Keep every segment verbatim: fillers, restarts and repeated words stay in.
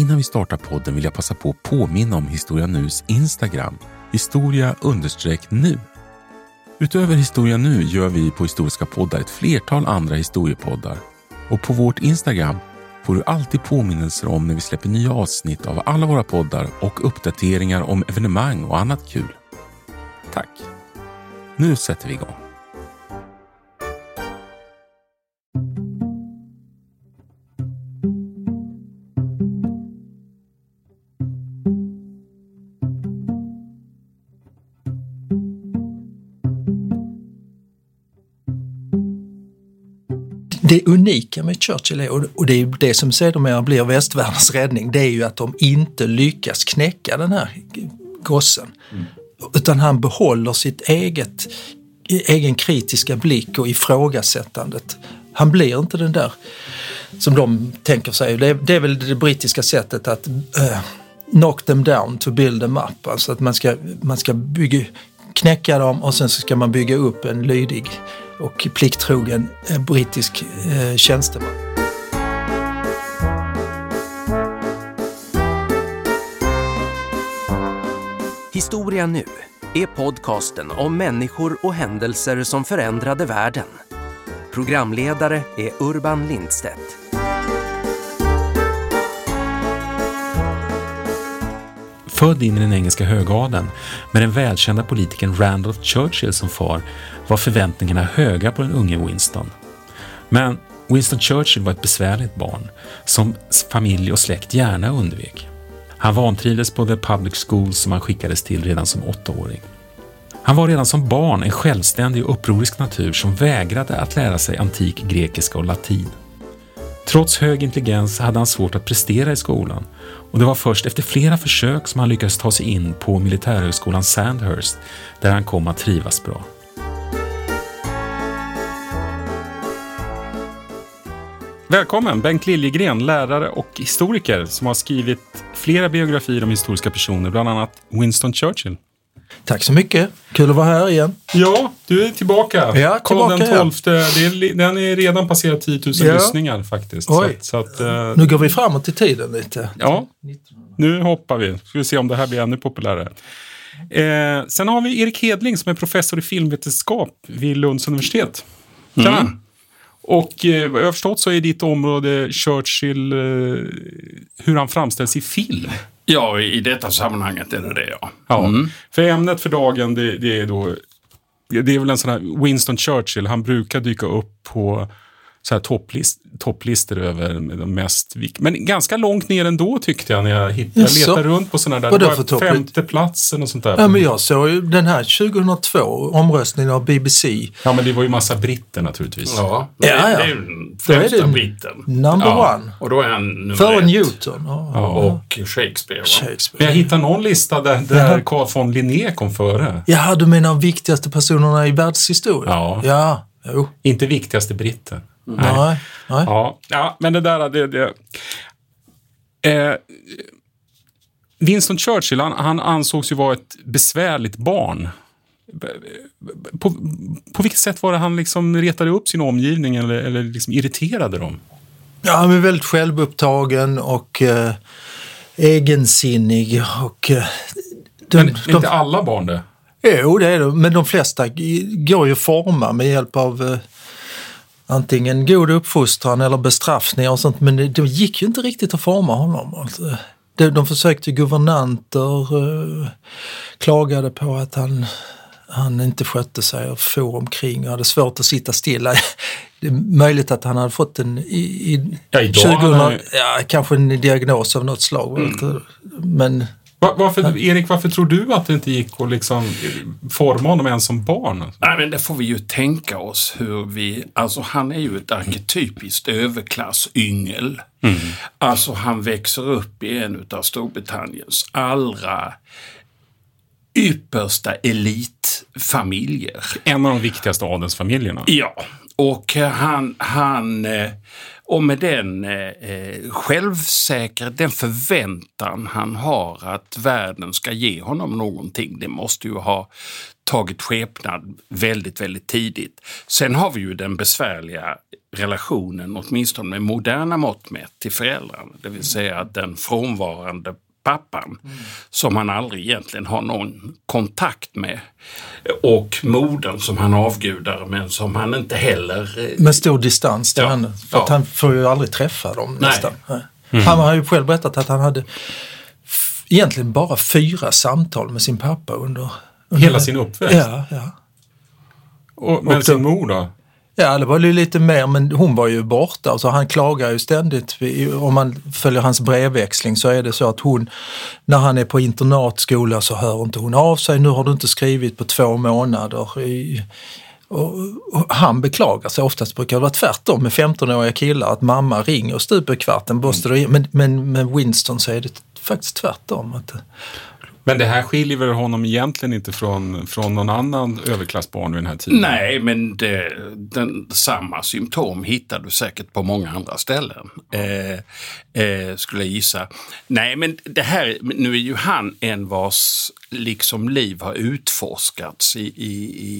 innan vi startar podden vill jag passa på att påminna om Historia Nus Instagram, historia understreck nu. Utöver Historia Nu gör vi på Historiska poddar ett flertal andra historiepoddar. Och på vårt Instagram får du alltid påminnelser om när vi släpper nya avsnitt av alla våra poddar och uppdateringar om evenemang och annat kul. Tack! Nu sätter vi igång. Det unika med Churchill är, och det är det som sedermera blir västvärldens räddning, det är ju att de inte lyckas knäcka den här gossen. Mm. Utan han behåller sitt eget, egen kritiska blick och ifrågasättandet. Han blir inte den där som de tänker sig. Det är, det är väl det brittiska sättet att uh, knock them down to build them up. Alltså att man ska, man ska bygga, knäcka dem och sen så ska man bygga upp en lydig och plikttrogen eh, brittisk eh, tjänsteman. Historia Nu är podcasten om människor och händelser som förändrade världen. Programledare är Urban Lindstedt. Född in i den engelska högadeln med den välkända politikern Randolph Churchill som far var förväntningarna höga på den unge Winston. Men Winston Churchill var ett besvärligt barn som familj och släkt gärna undvek. Han vantrivdes på the public schools som han skickades till redan som åttaåring. Han var redan som barn en självständig och upprorisk natur som vägrade att lära sig antik grekiska och latin. Trots hög intelligens hade han svårt att prestera i skolan och det var först efter flera försök som han lyckades ta sig in på militärhögskolan Sandhurst där han kom att trivas bra. Välkommen Bengt Liljegren, lärare och historiker som har skrivit flera biografier om historiska personer, bland annat Winston Churchill. Tack så mycket. Kul att vara här igen. Ja, du är tillbaka. Ja, tillbaka. den tolfte, ja. Det är, den är redan passerat tio tusen ja. lyssningar faktiskt. Oj. Så, så att, uh, nu går vi framåt i tiden lite. Ja, nu hoppar vi. Ska vi se om det här blir ännu populärare. Eh, sen har vi Erik Hedling som är professor i filmvetenskap vid Lunds universitet. Tjena! Mm. Och eh, vad jag har förstått så är ditt område Churchill, eh, hur han framställs i film. Ja, i detta sammanhanget är det det, ja. Ja, mm. För ämnet för dagen, det, det är då, det är väl en sån här Winston Churchill, han brukar dyka upp på så här topplist, topplistor över de mest vik- men ganska långt ner ändå tyckte jag när jag hittade, jag letade runt på sådana där, det var femte platsen och sånt där. Ja, men jag såg ju den här tjugohundratvå omröstningen av B B C. Ja, men det var ju massa britter naturligtvis. Ja, det, ja, ja. det är ju främsta britten. Number ja. one. Och då är han nummer Före ett. Newton. Ja. Ja. Och Shakespeare. Shakespeare. Men jag hittade någon lista där, där Carl von Linné kom före. Ja, du menar de viktigaste personerna i världshistorien? Ja. Ja, jo. Inte viktigaste britten. Mm. Nej. Nej. Nej. Ja, ja, men det där... Det, det. Eh, Winston Churchill, han, han ansågs ju vara ett besvärligt barn. På, på vilket sätt var det han liksom retade upp sin omgivning eller, eller liksom irriterade dem? Ja, han är väldigt självupptagen och eh, egensinnig. Och, eh, de, men är de, inte alla barn det? Jo, det är det. Men de flesta går ju forma med hjälp av... Eh, antingen god uppfostran eller bestraffningar och sånt, men det, det gick ju inte riktigt att forma honom. Alltså, de, de försökte guvernanter, uh, klagade på att han, han inte skötte sig och for omkring och hade svårt att sitta stilla. Det är möjligt att han hade fått en i, i ja, idag tjugohundra, han... ja, kanske en diagnos av något slag. Mm. Men Var, varför, Erik, varför tror du att det inte gick att liksom forma honom ens som barn? Nej, men det får vi ju tänka oss hur vi... Alltså han är ju ett arketypiskt överklassyngel. Mm. Alltså han växer upp i en av Storbritanniens allra yppersta elitfamiljer. En av de viktigaste adelsfamiljerna. Ja, och han... han Och med den eh, självsäker, den förväntan han har att världen ska ge honom någonting, det måste ju ha tagit skepnad väldigt, väldigt tidigt. Sen har vi ju den besvärliga relationen, åtminstone med moderna mått mätt, till föräldrarna. Det vill säga att den frånvarande pappan mm. som han aldrig egentligen har någon kontakt med, och modern som han avgudar men som han inte heller... Med stor distans till ja, henne. För ja. att han får ju aldrig träffa dem Nej. nästan. Mm. Han har ju själv berättat att han hade f- egentligen bara fyra samtal med sin pappa under... under Hela sin uppväxt? Ja, ja. Och, men och då, sin mor då? Ja, det var ju lite mer, men hon var ju borta. Så han klagar ju ständigt. Om man följer hans brevväxling så är det så att hon, när han är på internatskola så hör inte hon av sig. Nu har du inte skrivit på två månader. I, och, och han beklagar sig. Oftast brukar det vara tvärtom med femtonåriga killar, att mamma ringer och stuper kvarten. Mm. Men, men med Winston så är det faktiskt tvärtom. Att, men det här skiljer väl honom egentligen inte från, från någon annan överklassbarn vid den här tiden? Nej, men det, den, samma symptom hittar du säkert på många andra ställen, eh, eh, skulle jag gissa. Nej, men det här, nu är ju han en vars liksom liv har utforskats i, i,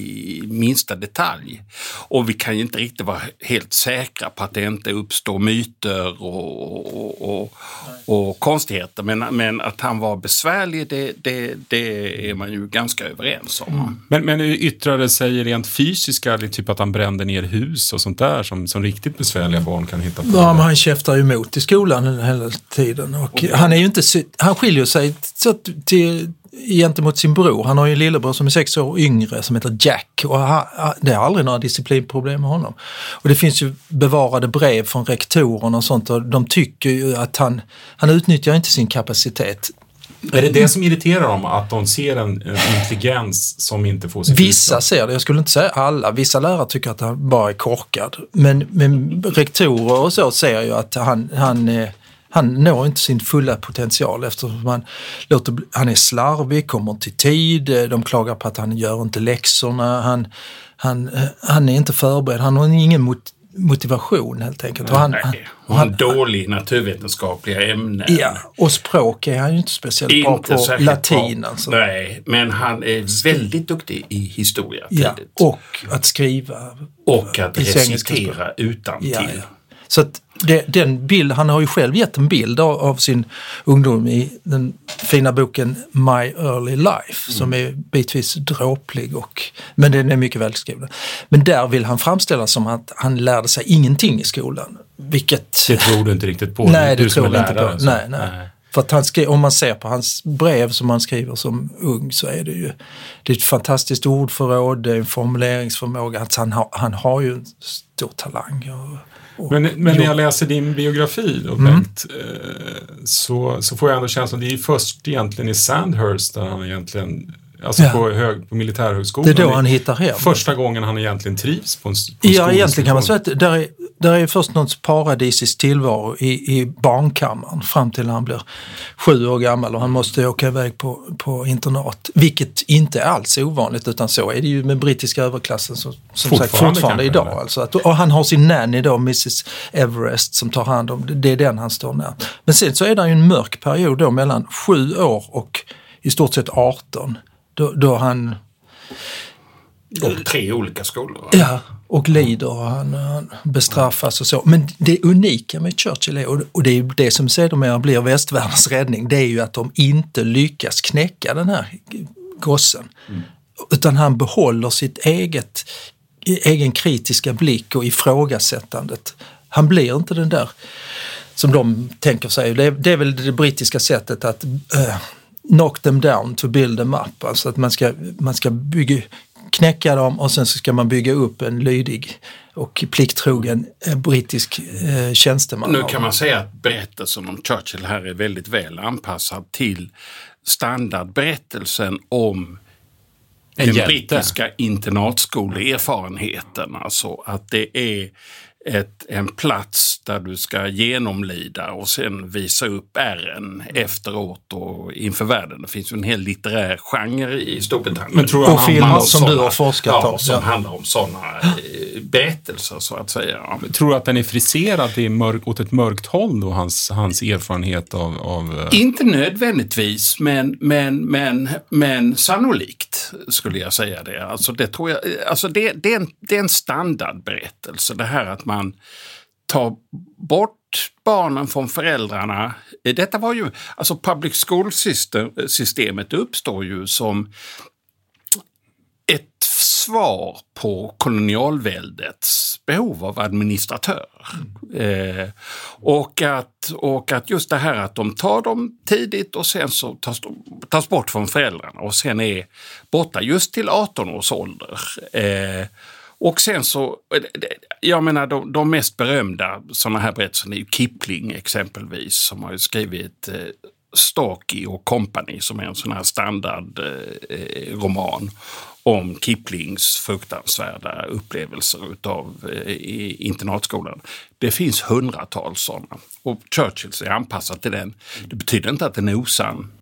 i minsta detalj. Och vi kan ju inte riktigt vara helt säkra på att det inte uppstår myter och, och, och, och konstigheter. Men, men att han var besvärlig, det, det, det är man ju ganska överens om. Mm. Men, men yttrade sig rent fysiska, typ att han brände ner hus och sånt där som, som riktigt besvärliga barn kan hitta på? Ja, men han käftar ju emot i skolan hela tiden. Och okay. han är ju inte, han skiljer sig så till... gentemot sin bror. Han har ju en lillebror som är sex år yngre som heter Jack, och han, det är aldrig några disciplinproblem med honom. Och det finns ju bevarade brev från rektorerna och sånt, och de tycker ju att han, han utnyttjar inte sin kapacitet. Är det det som irriterar dem, att de ser en, en intelligens som inte får sig? Vissa ut? Ser det, jag skulle inte säga alla. Vissa lärare tycker att han bara är korkad. Men, men rektorer och så ser ju att han, han är Han når inte sin fulla potential eftersom han, låter, han är slarvig, kommer till tid, de klagar på att han gör inte läxorna, han, han, han är inte förberedd, han har ingen mot, motivation helt enkelt. Nej, och han, han, och han dålig naturvetenskapliga ämnen. Ja, och språk är han ju inte speciellt inte bra på, latin. Alltså. Nej, men han är väldigt duktig i historia. Ja, och att skriva. Och att recitera utantill. Ja, ja. Så att det, den bild, han har ju själv gett en bild av, av sin ungdom i den fina boken My Early Life, mm. som är bitvis dråplig, och, men den är mycket välskriven. Men där vill han framställa som att han lärde sig ingenting i skolan. Vilket... Det tror du inte riktigt på? Nej, det du tror jag inte lärare, på. Nej, nej. nej. För att han skri- om man ser på hans brev som han skriver som ung, så är det ju det är ett fantastiskt ordförråd, det är en formuleringsförmåga. Att han, ha, han har ju en stor talang. Och, Men, men när jag läser din biografi då, mm. Bengt, så, så får jag ändå känslan, det är ju först egentligen i Sandhurst där han egentligen, alltså ja. på, hög, på militärhögskolan. Det är då han hittar hem. Första gången han egentligen trivs på en, på en Ja, egentligen kan man säga att där är, där är först något paradisisk tillvaro i, i barnkammaren fram till han blir sju år gammal och han måste åka iväg på, på internat. Vilket inte är alls ovanligt, utan så är det ju med brittiska överklassen som, som fortfarande, sagt, fortfarande idag. Alltså att, och han har sin nanny då, missus Everest, som tar hand om det. Det är den han står nära. Men sen så är det ju en mörk period då mellan sju år och i stort sett arton. Då, då han... Och tre olika skolor. Ja, och lider och han, han bestraffas och så. Men det unika med Churchill är, och det är det som sedermera blir västvärldens räddning, det är ju att de inte lyckas knäcka den här gossen. Mm. Utan han behåller sitt eget, egen kritiska blick och ifrågasättandet. Han blir inte den där som de tänker sig. Det är, det är väl det brittiska sättet att... Uh, knock them down to build them up. Alltså att man ska, man ska bygga, knäcka dem och sen så ska man bygga upp en lydig och plikttrogen eh, brittisk eh, tjänsteman. Nu kan man säga att berättelsen om Churchill här är väldigt väl anpassad till standardberättelsen om en den hjälte. Brittiska internatskoleerfarenheten. Alltså att det är Ett, en plats där du ska genomlida och sen visa upp ärren efteråt och inför världen. Det finns ju en hel litterär genre i Storbritannien. Men tror jag och filmer som såna, du har forskat ja, om. som ja. handlar om sådana eh, berättelser så att säga. Jag tror att den är friserad i mörk, åt ett mörkt håll då, hans, hans erfarenhet av... av... Inte nödvändigtvis, men, men, men, men sannolikt skulle jag säga det. Alltså det, tror jag, alltså det, det, är en, det är en standardberättelse, det här att man tar bort barnen från föräldrarna. Detta var ju, alltså public school-systemet uppstår ju som ett svar på kolonialväldets behov av administratör. Mm. Eh, och, att, och att just det här att de tar dem tidigt och sen så tas, tas bort från föräldrarna och sen är borta just till arton års ålder. Eh, och sen så, jag menar de, de mest berömda sådana här berättelser är ju Kipling exempelvis, som har skrivit eh, Starkey och Company, som är en sån här standardroman eh, om Kiplings fruktansvärda upplevelser utav eh, internatskolan. Det finns hundratals sådana. Och Churchills är anpassat till den. Det betyder inte att den är osann.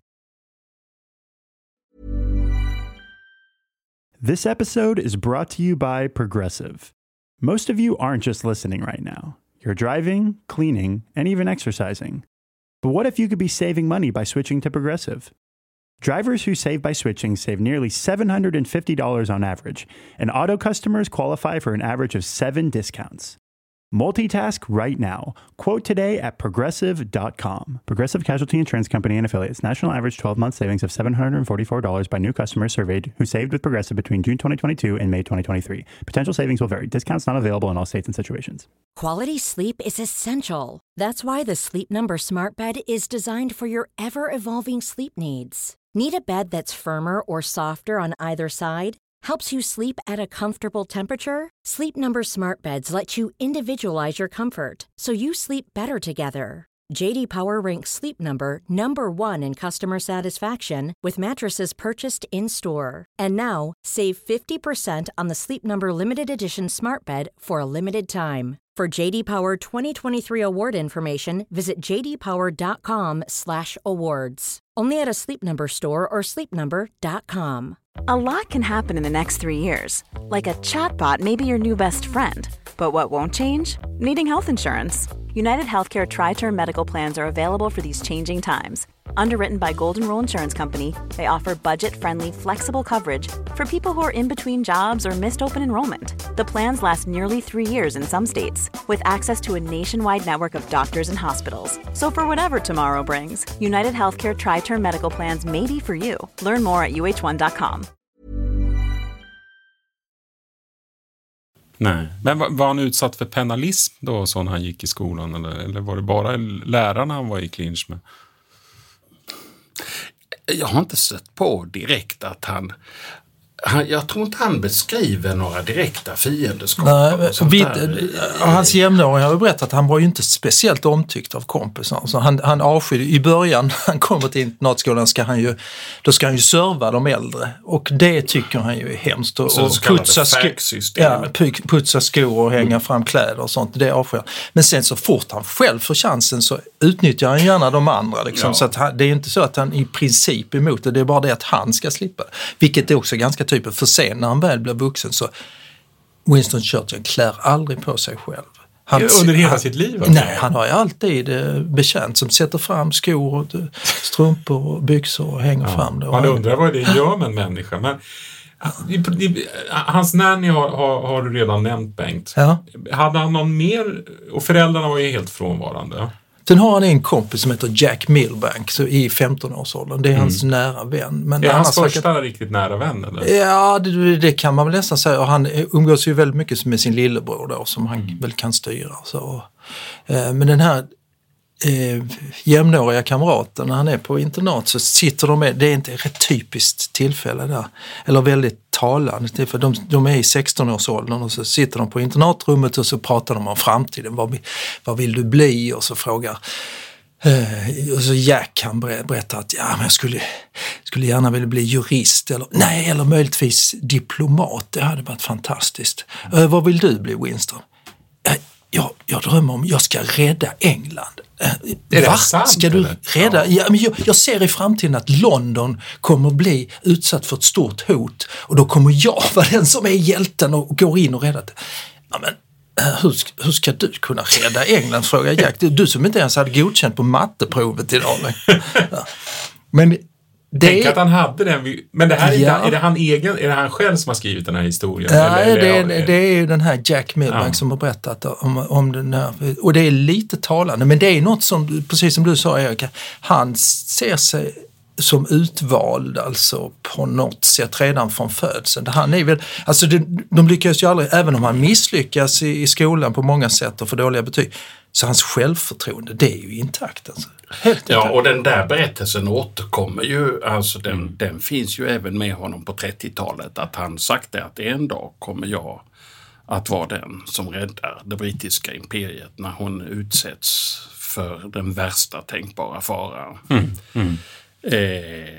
This episode is brought to you by Progressive. Most of you aren't just listening right now. You're driving, cleaning, and even exercising. But what if you could be saving money by switching to Progressive? Drivers who save by switching save nearly seven hundred fifty dollars on average, and auto customers qualify for an average of seven discounts. Multitask right now. Quote today at progressive dot com. Progressive Casualty Insurance Company and Affiliates. National average twelve-month savings of seven hundred forty-four dollars by new customers surveyed who saved with Progressive between June twenty twenty-two and May twenty twenty-three. Potential savings will vary. Discounts not available in all states and situations. Quality sleep is essential. That's why the Sleep Number Smart Bed is designed for your ever-evolving sleep needs. Need a bed that's firmer or softer on either side? Helps you sleep at a comfortable temperature? Sleep Number Smart Beds let you individualize your comfort, so you sleep better together. J D Power ranks Sleep Number number one in customer satisfaction with mattresses purchased in-store. And now, save fifty percent on the Sleep Number Limited Edition Smart Bed for a limited time. For J D Power twenty twenty-three award information, visit j d power dot com slash awards. Only at a Sleep Number store or sleep number dot com. A lot can happen in the next three years. Like a chatbot may be your new best friend. But what won't change? Needing health insurance. United Healthcare Tri-Term Medical Plans are available for these changing times. Underwritten by Golden Rule Insurance Company, they offer budget-friendly, flexible coverage for people who are in between jobs or missed open enrollment. The plans last nearly three years in some states, with access to a nationwide network of doctors and hospitals. So for whatever tomorrow brings, United Healthcare Tri-Term Medical Plans may be for you. Learn more at u h one dot com. Nej, men var, var han utsatt för penalism då så när han gick i skolan? Eller, eller var det bara lärarna han var i clinch med? Jag har inte sett på direkt att han... han jag tror inte han beskriver några direkta fiendeskap. Nej, vid, hans jämnåring har ju berättat att han var ju inte speciellt omtyckt av kompisar. Så han, han avskydde, i början när han kommer till internatskolan ska han ju, då ska han ju serva de äldre. Och det tycker han ju är hemskt. Och, så och putsa, sko- ja, putsa skor och hänga mm. fram kläder och sånt. Det avskyr. Men sen så fort han själv får chansen så utnyttjar han gärna de andra. Liksom. Ja. Så att han, det är inte så att han i princip är emot det. Det är bara det att han ska slippa. Vilket är också ganska typiskt. För sen när han väl blir vuxen så Winston Churchill klär aldrig på sig själv. Han, under hela han, sitt liv? Nej, han har ju alltid eh, bekänt som sätter fram skor och strumpor och byxor och hänger ja, fram det. Man undrar vad det gör med en människa. Men hans nanny har, har, har du redan nämnt, Bengt. Ja. Hade han någon mer? Och föräldrarna var ju helt frånvarande. Sen har han en kompis som heter Jack Milbank så i femton-årsåldern. Det är mm. hans nära vän. Men är hans första att... riktigt nära vän? Eller? Ja, det, det kan man väl nästan säga. Och han umgås ju väldigt mycket med sin lillebror då, som han mm. väl kan styra. Så. Eh, men den här eh, jämnåriga kamraten, när han är på internat så sitter de med, det är inte ett typiskt tillfälle där. Eller väldigt talande, för de, de är i sexton-årsåldern och så sitter de på internatrummet och så pratar de om framtiden. Vad, vad vill du bli? Och så frågar eh, och så Jack kan berätta att ja, men jag skulle, skulle gärna vilja bli jurist eller, nej, eller möjligtvis diplomat. Det hade varit fantastiskt. Eh, vad vill du bli, Winston? Eh, jag, jag drömmer om jag ska rädda England. Är det Va? sant? Ska du rädda? Ja, men jag, jag ser i framtiden att London kommer bli utsatt för ett stort hot och då kommer jag vara den som är hjälten och går in och räddar det. Ja, men hur, hur ska du kunna rädda England, frågar Jack. Du, du som inte ens hade godkänt på matteprovet idag. Ja. Men det Tänk att han hade den. Men det här är, ja. är, det han egen, är det han själv som har skrivit den här historien? Ja, eller, det, eller, det, det är ju den här Jack Milbank ja. som har berättat om, om den här. Och det är lite talande, men det är något som, precis som du sa Erik, han ser sig som utvald alltså på något sätt redan från födseln. Han är väl, alltså det, de lyckas ju aldrig, även om han misslyckas i, i skolan på många sätt och får dåliga betyg, så hans självförtroende, det är ju intakt alltså. Helt ja, intakt. Och den där berättelsen återkommer ju, alltså den, mm. den finns ju även med honom på trettiotalet, att han sagt det att en dag kommer jag att vara den som räddar det brittiska imperiet när hon utsätts för den värsta tänkbara faran. Mm. Mm. Eh,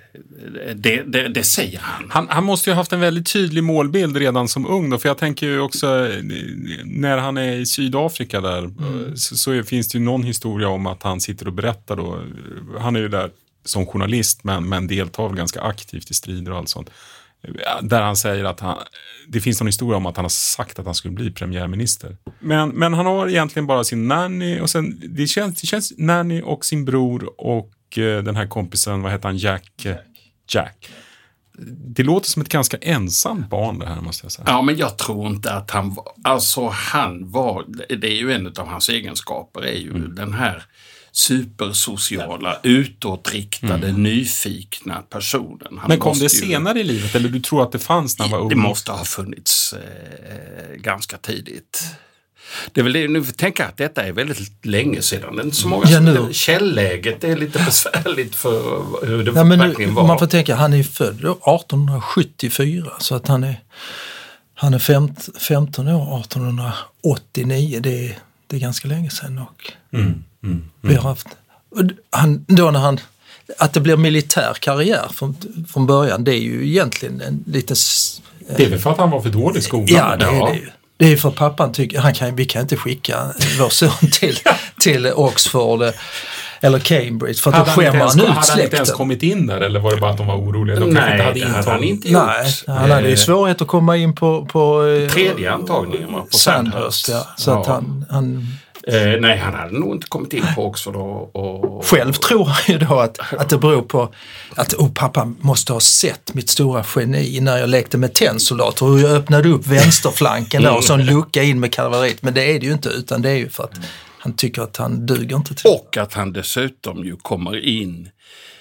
det, det, det säger han. han. Han måste ju ha haft en väldigt tydlig målbild redan som ung då, för jag tänker ju också när han är i Sydafrika där mm. så, så finns det ju någon historia om att han sitter och berättar då, han är ju där som journalist men, men deltar ganska aktivt i strider och allt sånt, där han säger att han, det finns någon historia om att han har sagt att han skulle bli premiärminister. Men, men han har egentligen bara sin nanny och sen, det känns, det känns nanny och sin bror och den här kompisen, vad heter han, Jack? Jack. Det låter som ett ganska ensamt barn det här, måste jag säga. Ja, men jag tror inte att han var, alltså han var, det är ju en av hans egenskaper, är ju mm. den här supersociala, utåtriktade, mm. nyfikna personen. Han men kom det senare ju, i livet, eller du tror att det fanns när han var ung? Det måste ha funnits eh, ganska tidigt. Det är väl det, nu tänker jag att detta är väldigt länge sedan. Det är inte så många ja, nu. Källäget är lite besvärligt för hur det ja, men verkligen nu, var. Man får tänka, han är född arton sjuttiofyra så att han är, han är femton år, arton åttionio. Det är, det är ganska länge sedan och mm, mm, mm. vi har haft, han, då när han, att det blir militär karriär från, från början, det är ju egentligen en liten... Det är väl för att han var för dålig i skolan? Ja, det är det ju. Det är för att pappan tycker, han kan, vi kan inte skicka vår son till, till Oxford eller Cambridge för att då skämmer han ut släkten. Hade han inte ens kommit in där eller var det bara att de var oroliga? De Nej, inte hade det hade han inte gjort. Nej, han hade ju svårighet att komma in på... på tredje antagningen var på Sandhurst. Ja, så ja. Att han... han Eh, nej, han hade nog inte kommit in på Oxford och, och... Själv tror han ju då att, att det beror på att oh, pappa måste ha sett mitt stora geni när jag lekte med tennsoldater och jag öppnade upp vänsterflanken där och så en lucka in med kavalleriet. Men det är det ju inte, utan det är ju för att han tycker att han duger inte till. Och att han dessutom ju kommer in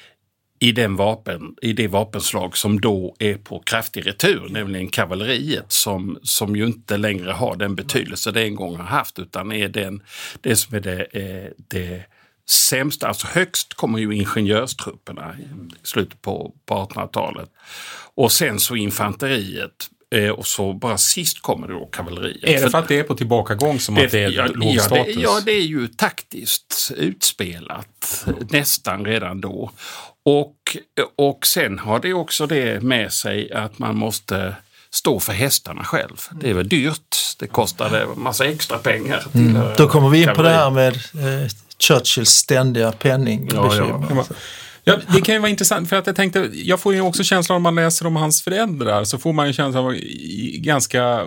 i, den vapen, i det vapenslag som då är på kraftig retur, nämligen kavalleriet som, som ju inte längre har den betydelse det en gång har haft, utan är den, det som är det, är det sämsta. Alltså högst kommer ju ingenjörstrupperna i slutet på, på artonhundratalet och sen så infanteriet. Och så bara sist kommer det då kavalleriet. Är det för att det är på tillbakagång som det, att det är ja, låg ja, status? Det, ja, det är ju taktiskt utspelat nästan redan då. Och, och sen har det också det med sig att man måste stå för hästarna själv. Det är väl dyrt. Det kostade en massa extra pengar. Till mm. Då kommer vi in på det här med eh, Churchills ständiga penning. Ja, ja. Ja, det kan ju vara intressant för att jag tänkte, jag får ju också känslan om man läser om hans föräldrar så får man ju känslan av ganska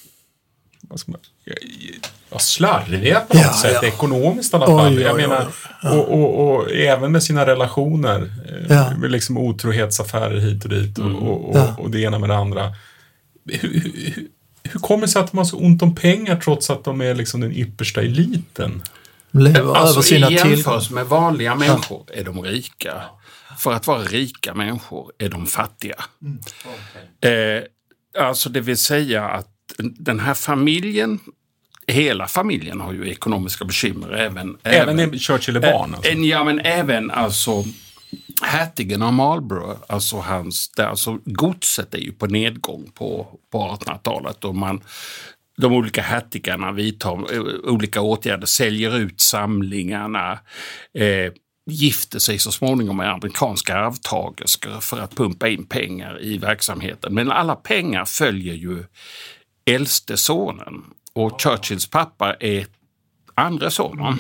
vad ska man, ja, slarviga på något ja, sätt, ja. Ekonomiskt i alla fall. Oj, jag oj, menar, ja. och, och, och även med sina relationer, ja. Med liksom otrohetsaffärer hit och dit och, och, och, ja. och det ena med det andra. Hur, hur, hur kommer det sig att de har så ont om pengar trots att de är liksom den yppersta eliten? Alltså i jämförelse med vanliga människor är de rika. För att vara rika människor är de fattiga. Mm. Okay. Eh, alltså det vill säga att den här familjen, hela familjen har ju ekonomiska bekymmer. Även, även när Churchill är barn? Alltså. Äh, ja, men även alltså hertigen av Marlborough, alltså hans, det, alltså godset är ju på nedgång på, på artonhundratalet och man de olika hertigarna vidtar olika åtgärder, säljer ut samlingarna, eh, gifter sig så småningom med amerikanska arvtagerskor för att pumpa in pengar i verksamheten. Men alla pengar följer ju äldste sonen och Churchills pappa är andra sonen.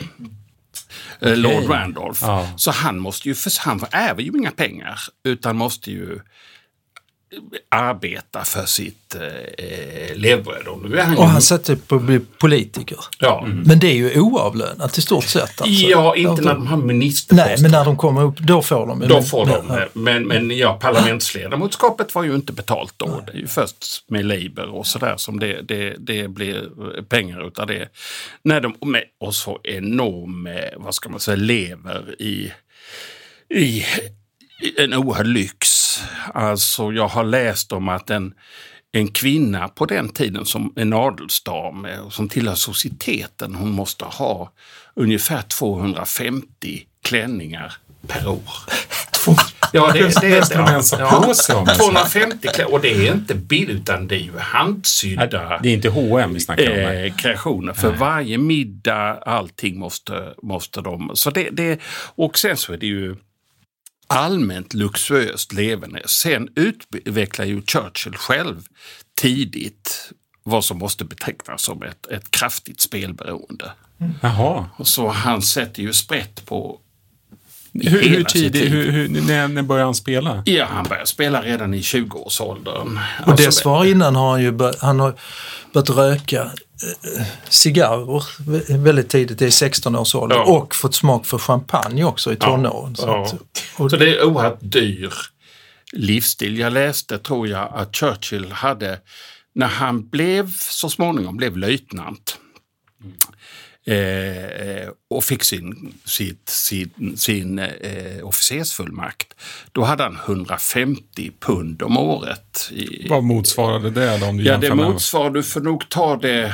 Okay. Lord Randolph. Ja. Så han måste ju, för han ärver ju inga pengar utan måste ju arbeta för sitt eh, levebröd. Och, nu är han och ju... han sätter på att bli politiker. Ja. Mm. Men det är ju oavlönat i stort sett. Alltså. Ja, inte när de har ministerposter. Nej, men när de kommer upp, då får de. Då får de. Ja. Men, men ja, parlamentsledamotskapet var ju inte betalt då. Nej. Det är ju först med Labour och sådär som det, det, det blir pengar utav det. När de med oss får enorm, vad ska man säga, lever i, i en oerhörd lyx. Alltså jag har läst om att en, en kvinna på den tiden som en adelsdam som tillhör societeten, hon måste ha ungefär tvåhundrafemtio klänningar per år. Ja, det, det, det är ja, ja, tvåhundrafemtio klänningar, och det är inte bild utan det är ju handsydda. Det är inte H och M vi snackar om. Eh, kreationer. För Nej. varje middag, allting måste, måste de. Så det, det, och sen så är det ju allmänt luxuöst levande. Sen utvecklar ju Churchill själv tidigt vad som måste betecknas som ett, ett kraftigt spelberoende. Mm. Jaha. Och så han sätter ju sprätt på hur, hur tidigt, hur, hur, när, när började han spela? Ja, han började spela redan i tjugoårsåldern. Och alltså, dessvar innan har han ju bör, han har börjat röka eh, cigarrer väldigt tidigt, det är sexton års ålder, ja. Och fått smak för champagne också i tonåren. Ja, så, ja. Att, och, så det är oerhört dyr livsstil. Jag läste, tror jag, att Churchill hade, när han blev så småningom blev löjtnant, mm. Eh, och fick sin, sitt, sin, sin eh, officersfullmakt, då hade han hundrafemtio pund om året. I, Vad motsvarade det då? Om du ja, det motsvarade, du får nog ta det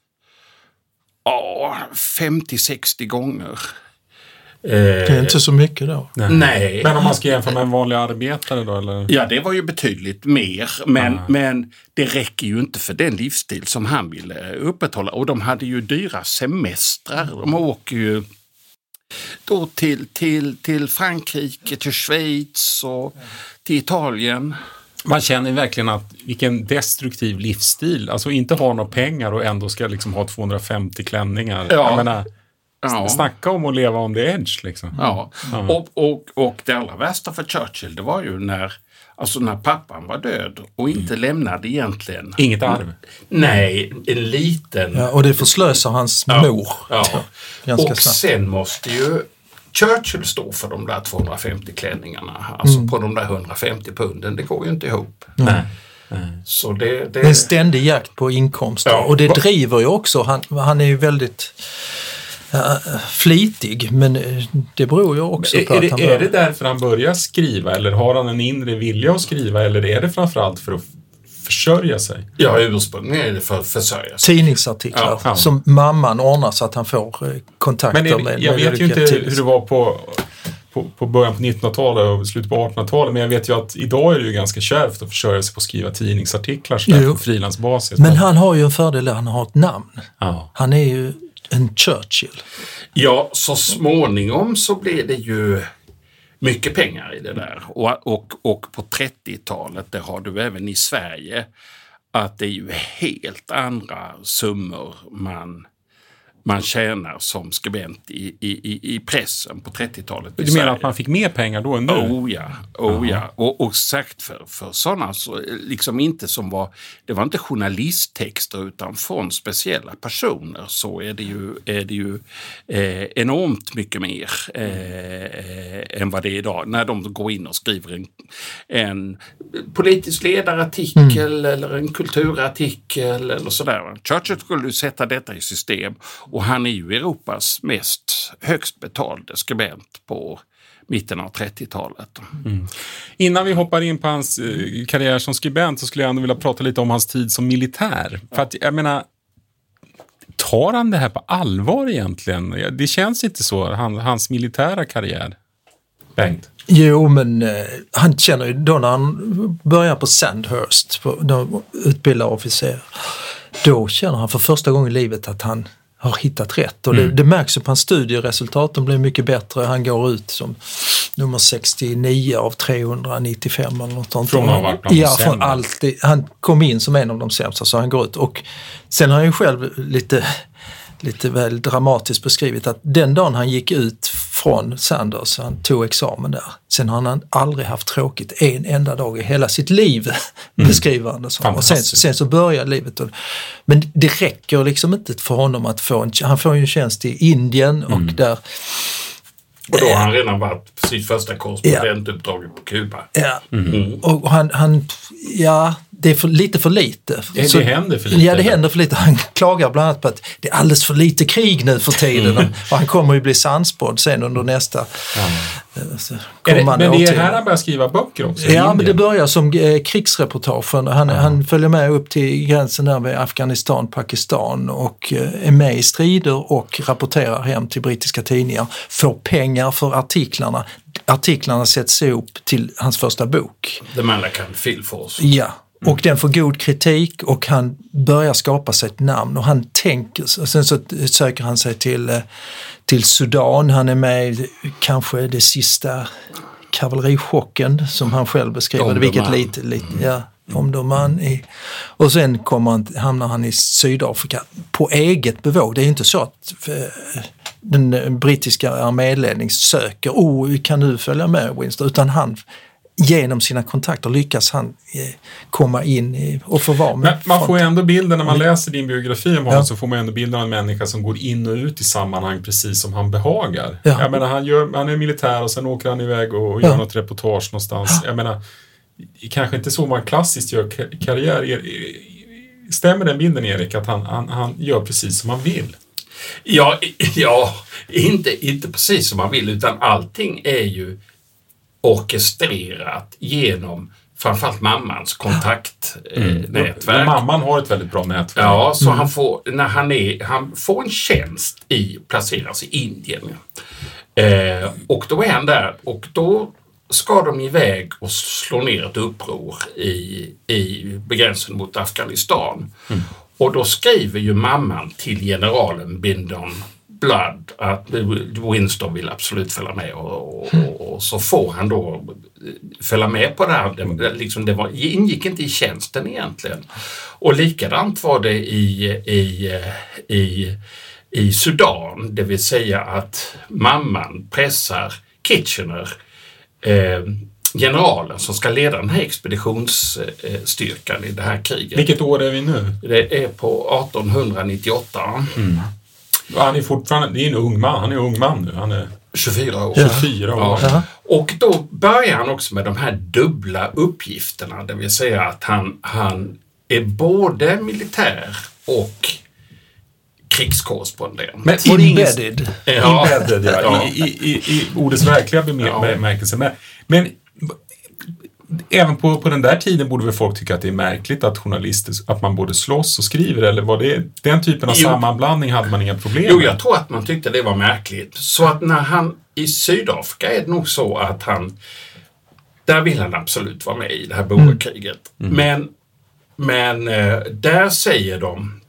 ja, femtio sextio gånger. Det är inte så mycket då. Nej. Nej. Men om man ska jämföra med en vanlig arbetare då? Eller? Ja, det var ju betydligt mer. Men, ah. men det räcker ju inte för den livsstil som han ville upprätthålla. Och de hade ju dyra semestrar. De åker ju då till, till, till Frankrike, till Schweiz och till Italien. Man känner verkligen att vilken destruktiv livsstil. Alltså inte ha några pengar och ändå ska liksom ha tvåhundrafemtio klänningar. Ja. Jag menar, Ja. snacka om att leva om the edge liksom. Ja, ja. Och, och, och det allra värsta för Churchill, det var ju när, alltså när pappan var död och inte mm. lämnade egentligen. Inget arv? Nej, en liten. Ja, och det förslösar hans ja. mor. Ja. Ganska och snabbt. Sen måste ju Churchill stå för de där tvåhundrafemtio klänningarna. Alltså mm. på de där hundrafemtio punden, det går ju inte ihop. Nej. Så det, det... det är en ständig jakt på inkomster. Ja. Och det driver ju också, han, han är ju väldigt uh, flitig, men det beror ju också är, på är att det, han är bör... det därför han börjar skriva, eller har han en inre vilja att skriva, eller är det framförallt för att försörja sig? Ja, ursprungligen är det för att försörja sig. Tidningsartiklar ja, ja. som mamman ordnar så att han får eh, kontakter men är, med. Jag med vet ju inte tidning. hur det var på... På, på början på nittonhundratalet och slutet på artonhundratalet, men jag vet ju att idag är det ju ganska kärvt att försörja sig på att skriva tidningsartiklar så där på frilansbasis. Men han har ju en fördel där han har ett namn. Ja. Han är ju en Churchill. Ja, så småningom så blir det ju mycket pengar i det där. Och, och, och på trettiotalet, det har du även i Sverige, att det är ju helt andra summor man... man tjänar som skribent i, i, i pressen på trettiotalet. Du menar att man fick mer pengar då än nu? Oh ja, oh ja. Och, och sagt för, för sådana så liksom inte som var, det var inte journalisttexter utan från speciella personer, så är det ju, är det ju eh, enormt mycket mer eh, än vad det är idag. När de går in och skriver en, en politisk ledarartikel mm. eller en kulturartikel eller sådär. Churchill skulle ju sätta detta i system. Och han är ju Europas mest högst betalde skribent på mitten av trettiotalet. Mm. Innan vi hoppar in på hans eh, karriär som skribent så skulle jag ändå vilja prata lite om hans tid som militär. Ja. För att jag menar, tar han det här på allvar egentligen? Det känns inte så, han, hans militära karriär. Bengt? Jo, men eh, han känner ju då när han börjar på Sandhurst, på, då utbildar officer, då känner han för första gången i livet att han har hittat rätt. Och det, mm. det märks ju på hans studieresultat. De blir mycket bättre. Han går ut som nummer sextionio av trehundranittiofem eller något sånt. Från att ha varit bland de ja, från alltid. Han kom in som en av de sämsta, så han går ut. Och sen har han ju själv lite, lite väl dramatiskt beskrivit att den dagen han gick ut från Sandhurst. Han tog examen där. Sen har han aldrig haft tråkigt en enda dag i hela sitt liv, mm. beskriver han det som. Och sen, sen så börjar livet. Men det räcker liksom inte för honom att få en, han får ju en tjänst i Indien och mm. där. Och då har han redan varit sitt första korrespondentuppdraget på Kuba. Ja, mm. och han, han, ja, det är för, lite för lite. Det, så, det händer för lite. Ja, det händer för lite. Han klagar bland annat på att det är alldeles för lite krig nu för tiden. Mm. Och han kommer ju bli sannspådd sen under nästa mm. så, är det, men det är här han börjar skriva böcker också? Ja, men det börjar som eh, krigsreportagen. Han, mm. han följer med upp till gränsen där med Afghanistan, Pakistan och eh, är med i strider och rapporterar hem till brittiska tidningar. Får pengar för artiklarna. Artiklarna sätts ihop till hans första bok. The Malacan Field Force. Ja, och mm. den får god kritik och han börjar skapa sig ett namn och han tänker, och sen så söker han sig till, till Sudan. Han är med i kanske det sista kavallerichocken som han själv beskriver det, vilket lite, lite ja, omdöman i. Och sen kommer han, hamnar han i Sydafrika på eget bevåg. Det är ju inte så att eh, den brittiska arméledningen söker, oh, kan du följa med Winston? Utan han, genom sina kontakter lyckas han eh, komma in i, och få vara med. Men man får ju ändå bilden, när man läser din biografi om honom, ja. så får man ändå bilden av en människa som går in och ut i sammanhang precis som han behagar. Ja. Jag menar, han, gör, han är militär och sen åker han iväg och gör ja. något reportage någonstans. Jag menar, kanske inte så man klassiskt gör karriär. Stämmer den bilden, Erik, att han, han, han gör precis som han vill? Ja, ja inte, inte precis som man vill, utan allting är ju orkestrerat genom framförallt mammans kontaktnätverk. Mm. Mamman har ett väldigt bra nätverk. Ja, så mm. han får, när han är, han får en tjänst i, placeras i Indien. Eh, och då är han där och då ska de iväg och slå ner ett uppror i, i begränsningen mot Afghanistan. Mm. Och då skriver ju mamman till generalen Bindon Blood att Winston vill absolut följa med och, och, och så får han då följa med på det här. Det, liksom det var, ingick inte i tjänsten egentligen. Och likadant var det i, i, i, i Sudan, det vill säga att mamman pressar Kitchener, eh, generalen som ska leda den här expeditionsstyrkan i det här kriget. Vilket år är vi nu? Det är på arton nittioåtta. Mm. Han är fortfarande, det är en ung man, han är en ung man nu, han är tjugofyra år. tjugofyra år. Ja. Och då börjar han också med de här dubbla uppgifterna, det vill säga att han, han är både militär och krigskorrespondent. Men embedded. Ja. Embedded, ja. ja. I, i, i ordets verkliga bemärkelse. Men, men även på, på den där tiden borde väl folk tycka att det är märkligt att journalister, att man både slåss och skriver, eller var det den typen av jo. sammanblandning hade man inga problem med? Jo, jag tror att man tyckte det var märkligt. Så att när han i Sydafrika är det nog så att han, där vill han absolut vara med i det här boerkriget. Mm. Men, men där säger de,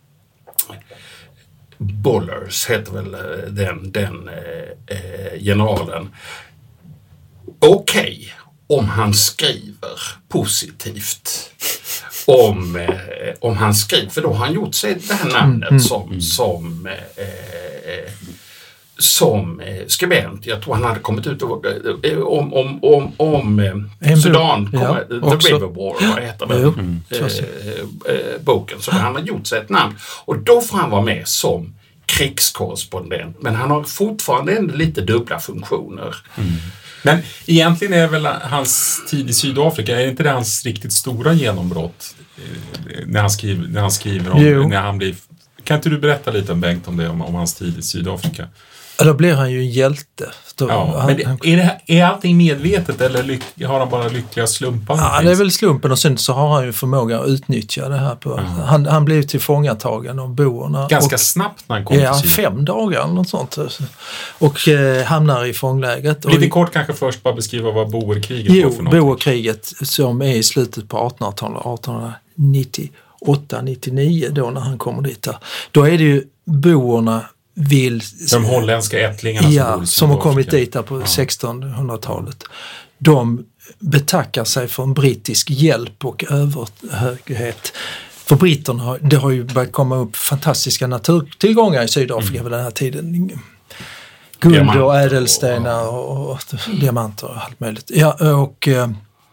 Bullers heter väl den, den eh, generalen, okej, okay, om han skriver positivt om, eh, om han skriver, för då har han gjort sig det här namnet mm, som, mm. som, eh, som eh, skribent. Jag tror han hade kommit ut och, eh, om, om, om, om eh, Sudan, ja, kom, The också. River War, vad heter den mm, eh, eh, boken, så han har gjort sig ett namn. Och då får han vara med som krigskorrespondent, men han har fortfarande ändå lite dubbla funktioner. Mm. Men egentligen är väl hans tid i Sydafrika, är inte det hans riktigt stora genombrott när han skriver, när han skriver om jo. när han blir... Kan inte du berätta lite om Bengt om det, om, om hans tid i Sydafrika? Ja, då blir han ju en hjälte. Då, ja, han, men det, är, det, är allting medvetet eller lyck, har han bara lyckliga slumpar? Ja, det är väl slumpen, och sen så har han ju förmåga att utnyttja det här. På, mm. han, han blev tillfångatagen av boerna. Ganska och, snabbt när han kom ja, till Sydafrika. fem dagar eller något sånt. Och eh, hamnar i fånglägret. Lite och, kort kanske först bara beskriva vad boerkriget jo, var för något. Jo, boerkriget som är i slutet på artonhundratalet, arton nittioåtta nittionio då när han kommer dit där. Då är det ju boerna vill... De holländska ättlingarna som ja, bor i som har kommit dit där på ja. sextonhundratalet. De betackar sig för en brittisk hjälp och överhöghet. För britterna har, det har ju börjat komma upp fantastiska naturtillgångar i Sydafrika mm. vid den här tiden. guld diamanter och ädelstenar och, och, och diamanter och allt möjligt. Ja, och eh,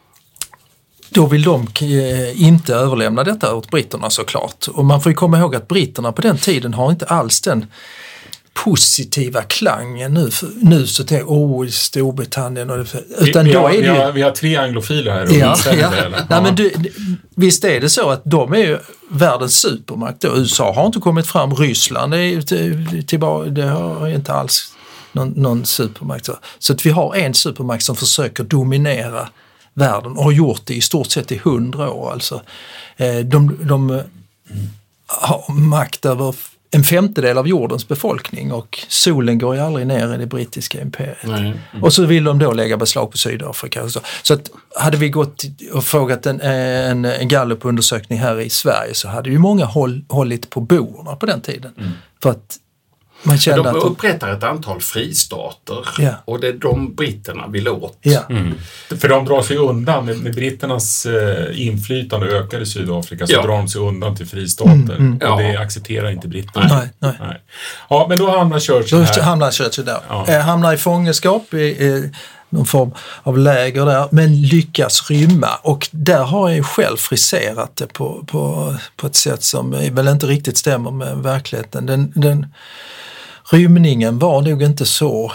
då vill de eh, inte överlämna detta åt britterna såklart. Och man får ju komma ihåg att britterna på den tiden har inte alls den positiva klangen nu, nu så till åh, i Storbritannien och det, utan vi, vi, då har, är det ju, vi, har, vi har tre anglofiler här. ja, ja. Det, Nej, ja. men du, visst är det så att de är ju världens supermakt. U S A har inte kommit fram, Ryssland är till, tillbaka, det har inte alls någon, någon supermakt. Så, så att vi har en supermakt som försöker dominera världen och har gjort det i stort sett i hundra år. Alltså. De, de har makt över en femtedel av jordens befolkning och solen går ju aldrig ner i det brittiska imperiet. Nej. Mm. Och så vill de då lägga beslag på Sydafrika. Och så så att hade vi gått och frågat en, en, en Gallup-undersökning här i Sverige så hade ju många håll, hållit på boerna på den tiden. Mm. För att man kände de att de upprättar ett antal fristater ja. och det är de britterna vill åt. Ja. Mm. För de drar sig undan, med, med britternas eh, inflytande ökar i Sydafrika så ja. drar de sig undan till fristater mm, mm. och ja. det accepterar inte britterna. Nej, nej. nej. Ja, men då hamnar Churchill här. Då hamnar Churchill där. Ja. Eh, hamnar i fångenskap i, i någon form av läger där, men lyckas rymma. Och där har jag ju själv friserat det på, på, på ett sätt som väl inte riktigt stämmer med verkligheten. Den, den rymningen var nog inte så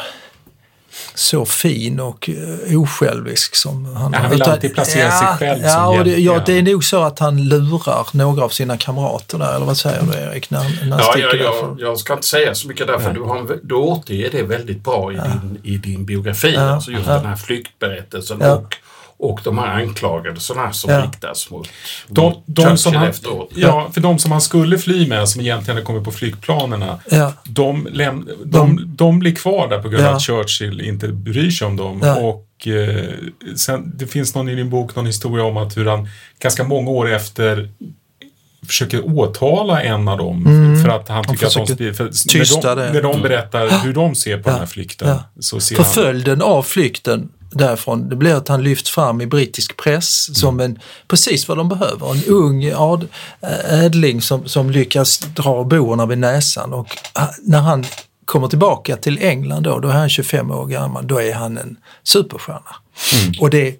så fin och uh, osjälvisk som han... Ja, han vill utan, alltid placera ja, sig själv ja, som och det, hjälp, ja, ja, det är nog så att han lurar några av sina kamrater där, eller vad säger du Erik? När, när ja, ja, ja, jag, jag ska inte säga så mycket därför, du, har, du återger det väldigt bra i, ja. din, i din biografi, ja, alltså just ja. den här flyktberättelsen ja. och och de här anklagelserna som ja. riktas mot, de, mot de som han, efteråt. Ja, för de som han skulle fly med, som egentligen hade kommit på flygplanerna, ja. de, läm, de, de, de blir kvar där på grund av ja. att Churchill inte bryr sig om dem. Ja. Och eh, sen, det finns någon i din bok, någon historia om att hur han ganska många år efter försöker åtala en av dem mm. för att han tycker han att de sprider, för när, de, när de berättar mm. hur de ser på ja. den här flykten ja. så ser för han... följden av flykten därifrån, det blir att han lyfts fram i brittisk press mm. som en, precis vad de behöver, en ung ad, ädling som, som lyckas dra boerna vid näsan, och när han kommer tillbaka till England då, då är han tjugofem år gammal, då är han en superstjärna. Mm. Och det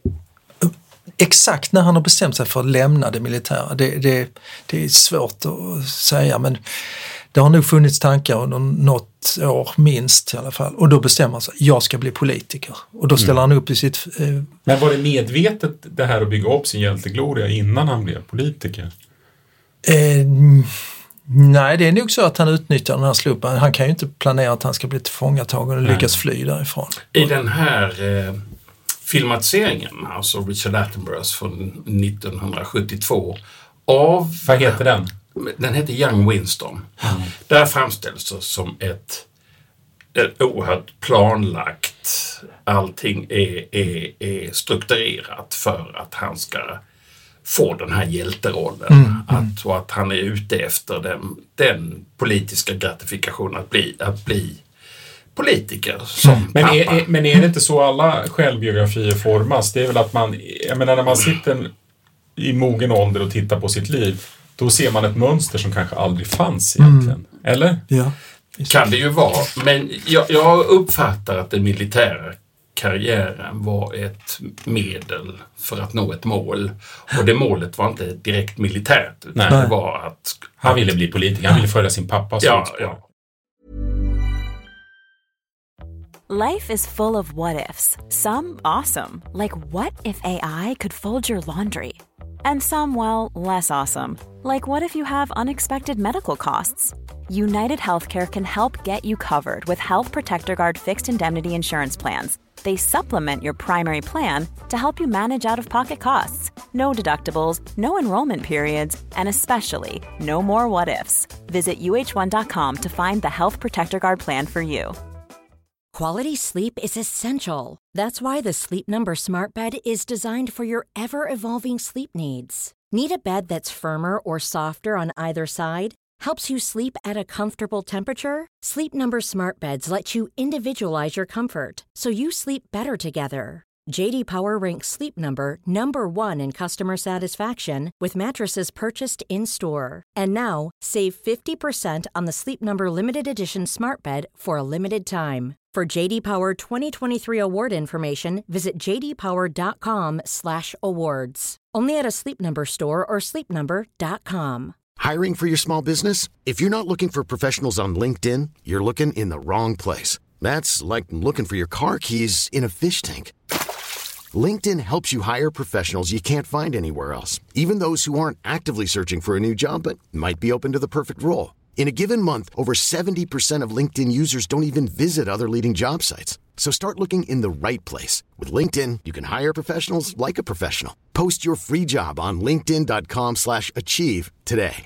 exakt när han har bestämt sig för att lämna det militära, det, det, det är svårt att säga, men det har nog funnits tankar under något år minst i alla fall. Och då bestämmer han sig, jag ska bli politiker. Och då ställer mm. han upp i sitt... Eh... Men var det medvetet det här att bygga upp sin hjältegloria innan han blev politiker? Eh, nej, det är nog så att han utnyttjar den här slumpen. Han kan ju inte planera att han ska bli tillfångatagen och nej. lyckas fly därifrån. I den här eh, filmatiseringen, alltså Richard Attenboroughs från nittonhundrasjuttiotvå, av... Vad heter den? Den heter Young Winston. Mm. Där framställs det som ett, ett oerhört planlagt, allting är, är, är strukturerat för att han ska få den här hjälterollen. Mm. Att, och att han är ute efter den, den politiska gratifikationen att bli, att bli politiker som mm. men, pappa. är, är, men är det inte så alla självbiografier formas? Det är väl att man, jag menar när man sitter i mogen ålder och tittar på sitt liv, då ser man ett mönster som kanske aldrig fanns egentligen. Mm. Eller? Ja. Kan det ju vara. Men jag, jag uppfattar att den militära karriären var ett medel för att nå ett mål. Och det målet var inte direkt militärt. Utan det var att... Han ville bli politiker. Han ville följa sin pappas ja, fotspår. Ja. Life is full of what-ifs. Some awesome. Like what if A I could fold your laundry? And some, well, less awesome. Like what if you have unexpected medical costs? United Healthcare can help get you covered with Health Protector Guard fixed indemnity insurance plans. They supplement your primary plan to help you manage out-of-pocket costs. No deductibles, no enrollment periods, and especially no more what-ifs. Visit U H one dot com to find the Health Protector Guard plan for you. Quality sleep is essential. That's why the Sleep Number Smart Bed is designed for your ever-evolving sleep needs. Need a bed that's firmer or softer on either side? Helps you sleep at a comfortable temperature? Sleep Number Smart Beds let you individualize your comfort so you sleep better together. J D Power ranks Sleep Number number one in customer satisfaction with mattresses purchased in-store. And now, save fifty percent on the Sleep Number Limited Edition Smart Bed for a limited time. For J D Power twenty twenty-three award information, visit j d power dot com slash awards. Only at a Sleep Number store or sleep number dot com. Hiring for your small business? If you're not looking for professionals on LinkedIn, you're looking in the wrong place. That's like looking for your car keys in a fish tank. LinkedIn helps you hire professionals you can't find anywhere else, even those who aren't actively searching for a new job but might be open to the perfect role. In a given month, over seventy percent of LinkedIn users don't even visit other leading job sites. So start looking in the right place. With LinkedIn, you can hire professionals like a professional. Post your free job on linkedin dot com slash achieve today.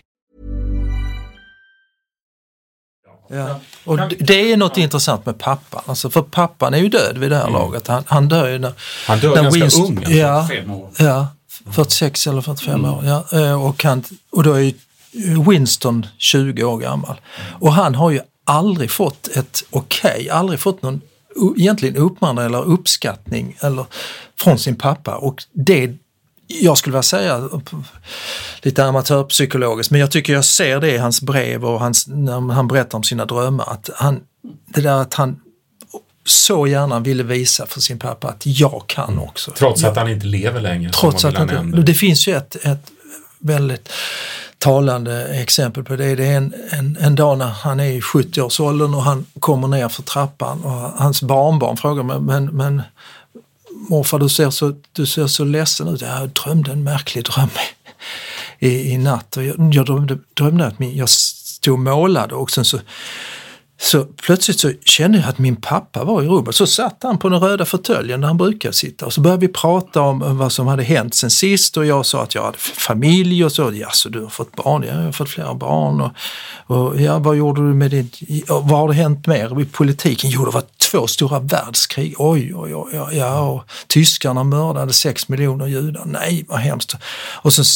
Ja. Och det är något intressant med pappan. Alltså för pappan är ju död vid det här mm. laget. Han, han dör ju när... Han dör när ganska Winston, ung. Alltså. Ja, fem år. ja, fyrtiosex eller fyrtiofem mm. år. Ja. Och, han, och då är ju Winston tjugo år gammal. Och han har ju aldrig fått ett okej, okay, aldrig fått någon egentligen uppmaning eller uppskattning eller, från sin pappa. Och det, jag skulle vilja säga lite amatörpsykologiskt, men jag tycker jag ser det i hans brev och hans, när han berättar om sina drömmar, att han, det där att han så gärna ville visa för sin pappa att jag kan också. Trots att han inte lever längre. Trots att han inte, det finns ju ett, ett väldigt talande exempel på det. Det är en, en, en dag när han är i sjuttio-årsåldern och han kommer ner för trappan och hans barnbarn frågar mig, men, men morfar, du ser, så, du ser så ledsen ut. Jag drömde en märklig dröm i, i natt och jag, jag drömde, drömde att min, jag stod och målade och sen så Så plötsligt så kände jag att min pappa var i rummet. Så satt han på den röda fåtöljen där han brukar sitta. Och så började vi prata om vad som hade hänt sen sist. Och jag sa att jag hade familj och så. Ja, så du har fått barn? Ja, jag har fått flera barn. Och, och ja, vad gjorde du med ditt... Vad har det hänt mer i politiken? Jo, det var två stora världskrig. Oj, oj, oj, ja, ja. Och tyskarna mördade sex miljoner judar. Nej, vad hemskt. Och så...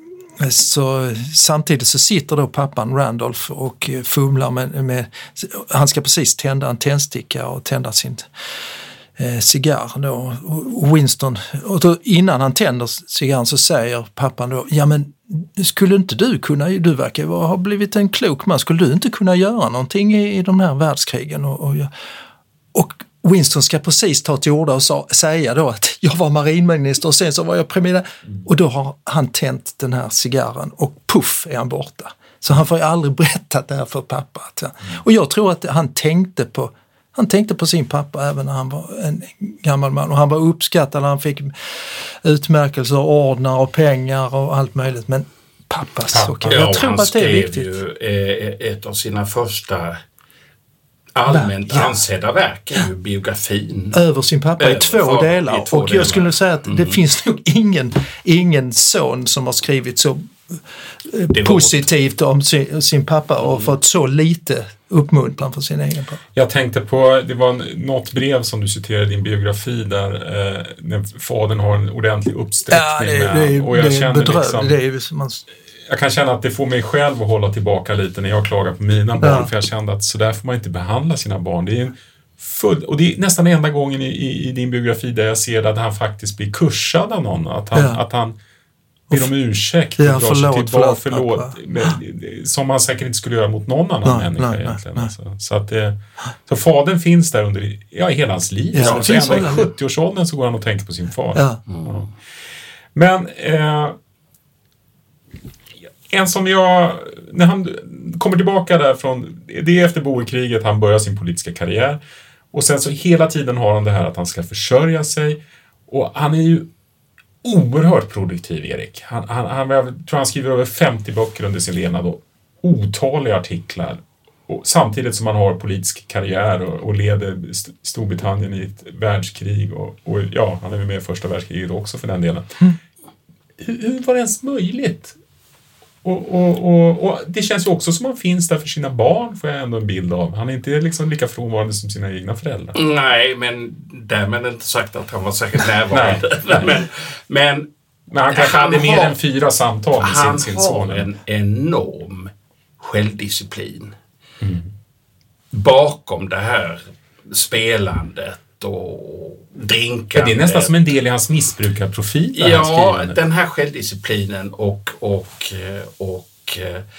Så samtidigt så sitter då pappan Randolph och fumlar med, med han ska precis tända en tändsticka och tända sin eh, cigarr då. Och Winston, och då, innan han tänder cigarren så säger pappan då, ja men skulle inte du kunna, du verkar ha blivit en klok man, skulle du inte kunna göra någonting i, i de här världskrigen? Och, och, och Winston ska precis ta till orda och sa, säga då att jag var marinminister och sen så var jag premiär. Mm. Och då har han tänt den här cigarren och puff är han borta. Så han får ju aldrig berättat det här för pappa. Mm. Och jag tror att han tänkte på han tänkte på sin pappa även när han var en gammal man. Och han var uppskattad, han fick utmärkelser, ordnar och pengar och allt möjligt. Men pappas, pappa. Okay. Jag ja, tror han att det är viktigt. skrev ju eh, ett av sina första allmänt ja. ansedda verk är ju biografin. Över sin pappa i två far, delar. I två och delar. Jag skulle säga att mm. det finns nog ingen, ingen son som har skrivit så eh, positivt om sin, sin pappa och mm. fått så lite uppmuntran för sin egen pappa. Jag tänkte på, det var något brev som du citerade i din biografi där eh, när fadern har en ordentlig uppsträckning ja, det, med. Det, och jag det känner bedröv, liksom, det är man... Jag kan känna att det får mig själv att hålla tillbaka lite när jag klagar på mina barn. Ja. För jag kände att så där får man inte behandla sina barn. Det är en full, och det är nästan enda gången i, i, i din biografi där jag ser att han faktiskt blir kursad av någon. Att han, ja. att han ber om ursäkt och ja, drar förlåt, sig tillbaka, förlåt, förlåt med, som man säkert inte skulle göra mot någon annan nej, människa nej, egentligen. Nej, nej. Alltså. Så, att, eh, så fadern finns där under ja, hela hans liv. Ja, så ända i sjuttio-årsåldern så går han och tänker på sin far. Ja. Ja. Men... Eh, En som jag, när han kommer tillbaka där från, det är efter Boerkriget han börjar sin politiska karriär. Och sen så hela tiden har han det här att han ska försörja sig. Och han är ju oerhört produktiv, Erik. Han, han, han, jag tror han skriver över femtio böcker under sin levnad och otaliga artiklar. Och samtidigt som han har politisk karriär och, och leder Storbritannien i ett världskrig. Och, och ja, han är med i första världskriget också för den delen. Mm. Hur, hur var det ens möjligt? Och, och, och, och det känns ju också som han finns där för sina barn, får jag ändå en bild av. Han är inte liksom lika frånvarande som sina egna föräldrar. Nej, men därmed är inte sagt att han var säkert närvarande. nej, nej. Men, men, men han kanske hade mer än fyra samtal med sin, sin son. Han har en enorm självdisciplin mm. bakom det här spelandet och drinkande. Det är nästan som en del i hans missbrukarprofil. Ja, den här självdisciplinen och, och, och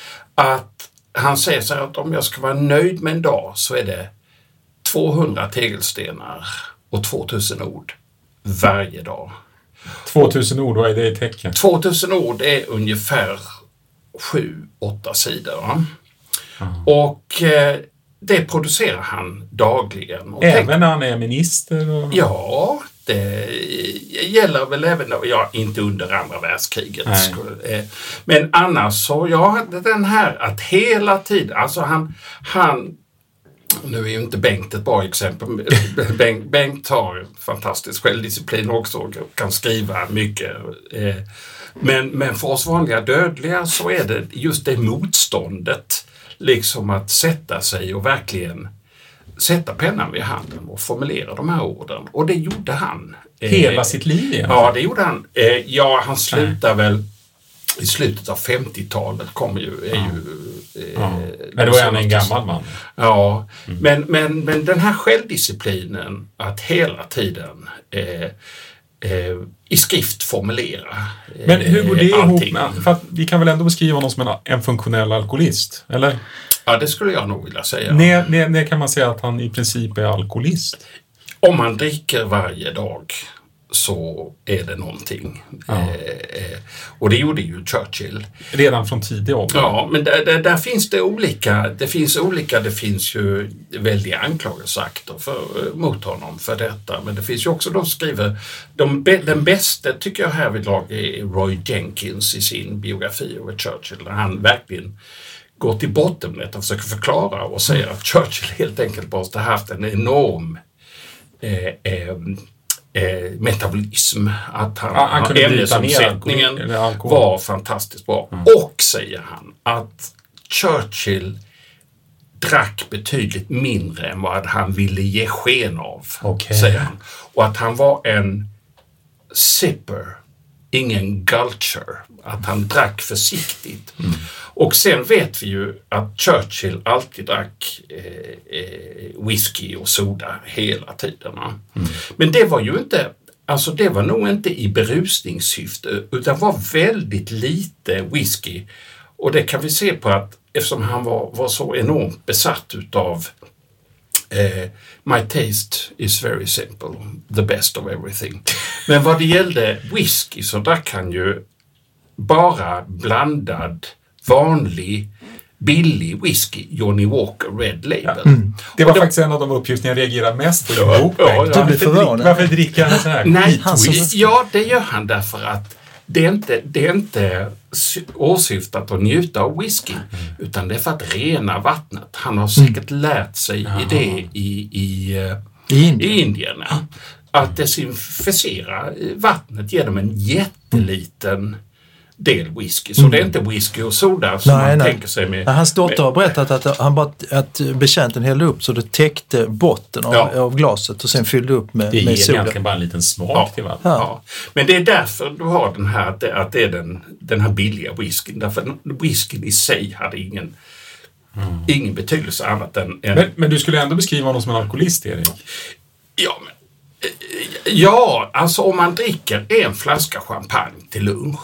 att han säger så här att om jag ska vara nöjd med en dag så är det tvåhundra tegelstenar och tvåtusen ord varje dag. tvåtusen ord, vad är det i tecken? tvåtusen ord är ungefär sju, åtta sidor. Mm. Och eh, det producerar han dagligen. Och även tänk, när han är minister? Och... Ja, det gäller väl även, ja, inte under andra världskriget. Skulle, men annars så, ja, den här att hela tiden, alltså han, han nu är ju inte Bengt ett bra exempel. Bengt, Bengt har fantastisk självdisciplin också och kan skriva mycket. Men, men för oss vanliga dödliga så är det just det motståndet, liksom att sätta sig och verkligen sätta pennan vid handen och formulera de här orden. Och det gjorde han. Hela eh, sitt liv igen? Ja, det gjorde han. Eh, ja, han slutar väl i slutet av femtiotalet kommer ju... Är ja. ju eh, ja. Men då är han en gammal man. Ja, mm. men, men, men den här självdisciplinen att hela tiden eh, eh, i skrift formulera eh, Men hur går det allting. ihop med... För att vi kan väl ändå beskriva honom som en, en funktionell alkoholist, eller? Ja, det skulle jag nog vilja säga. När, när, när kan man säga att han i princip är alkoholist? Om man dricker varje dag så är det någonting. Ja. Eh, och det gjorde ju Churchill. Redan från tidig ålder? Ja, men där, där, där finns det olika. Det finns olika, det finns ju väldiga anklagelseakter för, mot honom för detta. Men det finns ju också, de skriver, de, den bästa tycker jag härvidlag är Roy Jenkins i sin biografi över Churchill. Där han verkligen går till botten med det och försöker förklara och säger att Churchill helt enkelt måste ha haft en enorm eh, eh, eh, metabolism. Att han, ja, han ämnesomsättningen var fantastiskt bra. Mm. Och säger han att Churchill drack betydligt mindre än vad han ville ge sken av. Okay. Säger han. Och att han var en sipper, ingen gulcher. Att han drack försiktigt. Mm. Och sen vet vi ju att Churchill alltid drack eh, eh, whisky och soda hela tiden. Mm. Men det var ju inte, alltså det var nog inte i berusningssyfte, utan var väldigt lite whisky. Och det kan vi se på att eftersom han var, var så enormt besatt utav eh, my taste is very simple, the best of everything. Men vad det gällde whisky så drack han ju bara blandad vanlig billig whisky, Johnny Walker Red Label. Mm. Det var det, faktiskt en av de uppgifter jag reagerar mest på. Ja, ja, ja. Du blir förvånad. Varför dricker han så här? Nej, ja, det gör han därför att det är inte, det är inte åsyftat att njuta av whisky, mm. utan det är för att rena vattnet. Han har säkert mm. lärt sig Aha. i det i, i, I Indien. I Indien ja. Att desinficera vattnet genom en jätteliten del whisky. Så mm. det är inte whisky och soda som nej, man nej. tänker sig med. Hans dotter har berättat att han bara att betjänten hällde upp så det täckte botten av, ja. av glaset och sen fyllde upp med, det med soda. Det ger egentligen bara en liten smak ja. till vatten. Ja. Ja. Men det är därför du har den här, att det, att det är den, den här billiga whiskyn. Därför whiskyn i sig hade ingen mm. ingen betydelse annat än... än men, men du skulle ändå beskriva honom som en alkoholist, Erik? Ja, men ja, alltså om man dricker en flaska champagne till lunch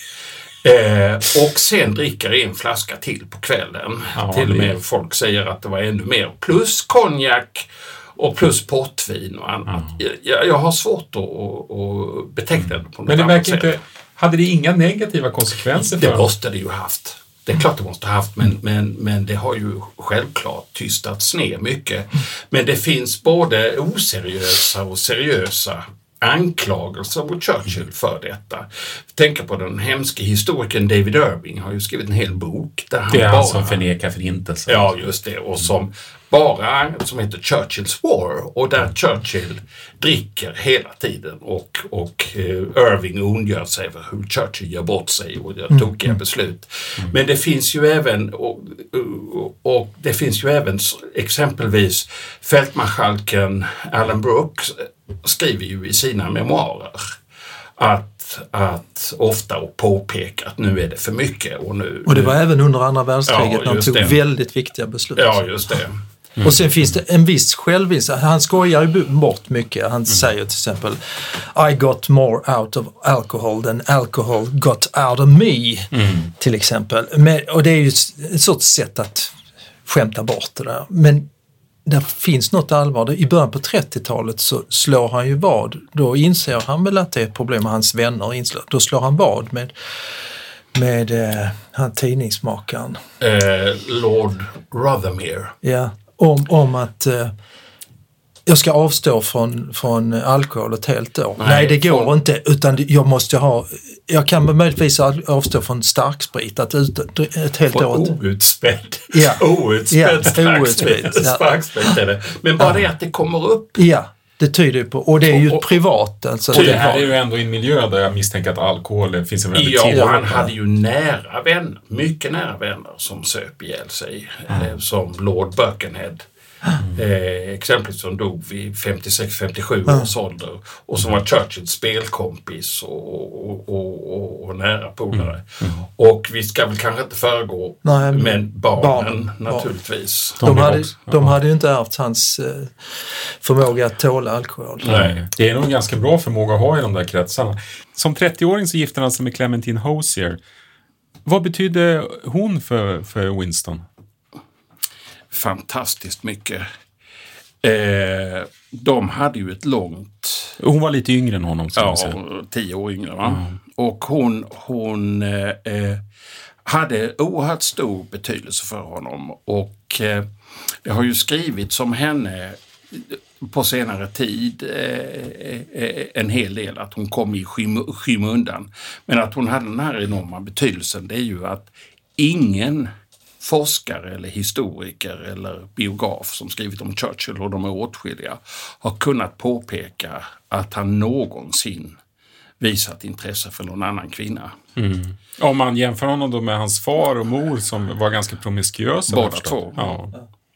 eh, och sen dricker en flaska till på kvällen. Ja, till och med folk säger att det var ännu mer. Plus konjak och plus portvin och annat. Ja. Jag, jag har svårt att, att beteckna det på något Men det annat verkar inte, hade det inga negativa konsekvenser för det måste det ju haft. Det är klart det måste ha haft, men, men, men det har ju självklart tystats ner mycket. Men det finns både oseriösa och seriösa anklagelser mot Churchill för detta. Tänk på den hemske historikern David Irving har ju skrivit en hel bok. Där han det är bara, han som förnekar förintelsen. Ja, just det. Och som bara, som heter Churchills War. Och där Churchill dricker hela tiden. Och, och uh, Irving ondgör sig över hur Churchill gör bort sig och gör tokiga mm. beslut. Mm. Men det finns ju även, och, och, och det finns ju även exempelvis fältmarskalken Alan Brooks skriver ju i sina memoarer att, att ofta och påpeka att nu är det för mycket. Och, nu, och det var nu, även under andra världskriget ja, när han tog det. väldigt viktiga beslut. Ja, just det. Mm. Och sen finns det en viss självinsikt. Han skojar ju bort mycket. Han mm. säger till exempel I got more out of alcohol than alcohol got out of me. Mm. Till exempel. Men, och det är ju ett sorts sätt att skämta bort det där. Men det finns något allvar. I början på trettiotalet så slår han ju vad. Då inser han väl att det är ett problem med hans vänner. Då slår han vad med, med eh, han tidningsmakaren. Eh, Lord Rothermere. Ja, om, om att eh, jag ska avstå från, från alkohol ett helt år. Nej, Nej det går från... inte. Utan jag måste ha... Jag kan möjligtvis avstå från starksprit att ut, ett helt från år. Outspädd. Ja. Outspädd starksprit. Ja. Starksprit är det. Men bara ja. det att det kommer upp. Ja, det tyder ju på. Och det är ju och, och, privat. Alltså, och det här är ju ändå en miljö där jag misstänker att alkohol finns en väldigt ja, och han hade ju nära vänner, mycket nära vänner som söp ihjäl sig. Mm. Som Lord Birkenhead. Mm. Eh, exempelvis som dog vid femtiosex femtiosju mm. års ålder och som var Churchills spelkompis och, och, och, och, och nära polare. Mm. Mm. Och vi ska väl kanske inte föregå, Nej, men, men barnen, barnen naturligtvis. De, de, hade, de hade ju inte ärvt hans eh, förmåga att tåla alkohol. Nej. Det är nog en ganska bra förmåga att ha i de där kretsarna. Som trettioåring så gifte han sig med Clementine Hozier. Vad betydde hon för, för Winston? Fantastiskt mycket. Eh, de hade ju ett långt... Hon var lite yngre än honom. Ja, tio år yngre va? Mm. Och hon, hon eh, hade oerhört stor betydelse för honom. Och eh, det har ju skrivits om henne på senare tid eh, en hel del. Att hon kom i skym- skymundan. Men att hon hade den här enorma betydelsen, det är ju att ingen... forskare eller historiker eller biograf som skrivit om Churchill, och de är åtskilliga, har kunnat påpeka att han någonsin visat intresse för någon annan kvinna. Mm. Om man jämför honom då med hans far och mor som var ganska promiskuösa. Båda två. Ja.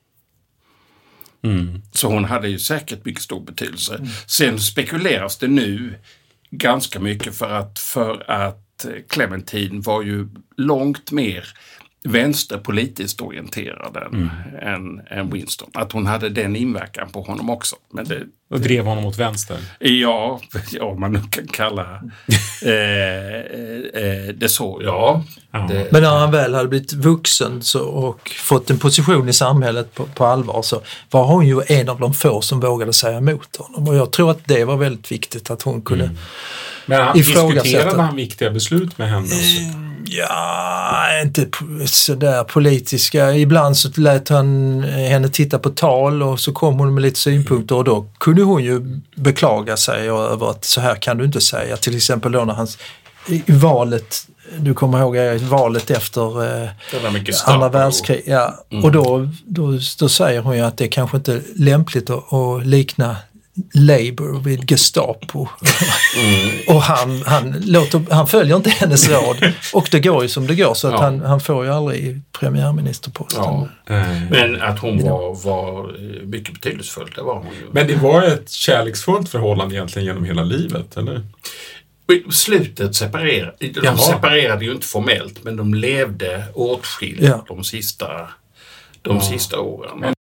Mm. Så hon hade ju säkert mycket stor betydelse. Mm. Sen spekuleras det nu ganska mycket för att, för att Clementine var ju långt mer vänsterpolitiskt orienterad än, mm. än, än Winston. Att hon hade den inverkan på honom också. Men det, och drev honom mot vänster? Ja, om man nu kan kalla eh, eh, det så. Ja. ja. Det, Men när han väl hade blivit vuxen så, och fått en position i samhället på, på allvar, så var hon ju en av de få som vågade säga emot honom. Och jag tror att det var väldigt viktigt att hon kunde mm. Men han diskuterade han viktiga beslut med henne? Mm, ja, inte sådär politiska. Ibland så lät han henne titta på tal och så kom hon med lite synpunkter och då kunde hon ju beklaga sig över att så här kan du inte säga. Till exempel då när hans i valet, du kommer ihåg valet efter eh, andra världskrig. Ja, mm. Och då, då, då säger hon ju att det kanske inte är lämpligt att, att likna Labour vid Gestapo. Mm. och han, han, låter, han följer inte hennes råd. Och det går ju som det går, så att ja. han, han får ju aldrig premiärministerposten. Ja. Mm. Men att hon var, var mycket betydelsefull, det var hon ju. Men det var ett kärleksfullt förhållande egentligen genom hela livet, eller? Slutet separerade. De Jaha. separerade ju inte formellt, men de levde åtskilt ja. de sista, de ja. sista åren. Men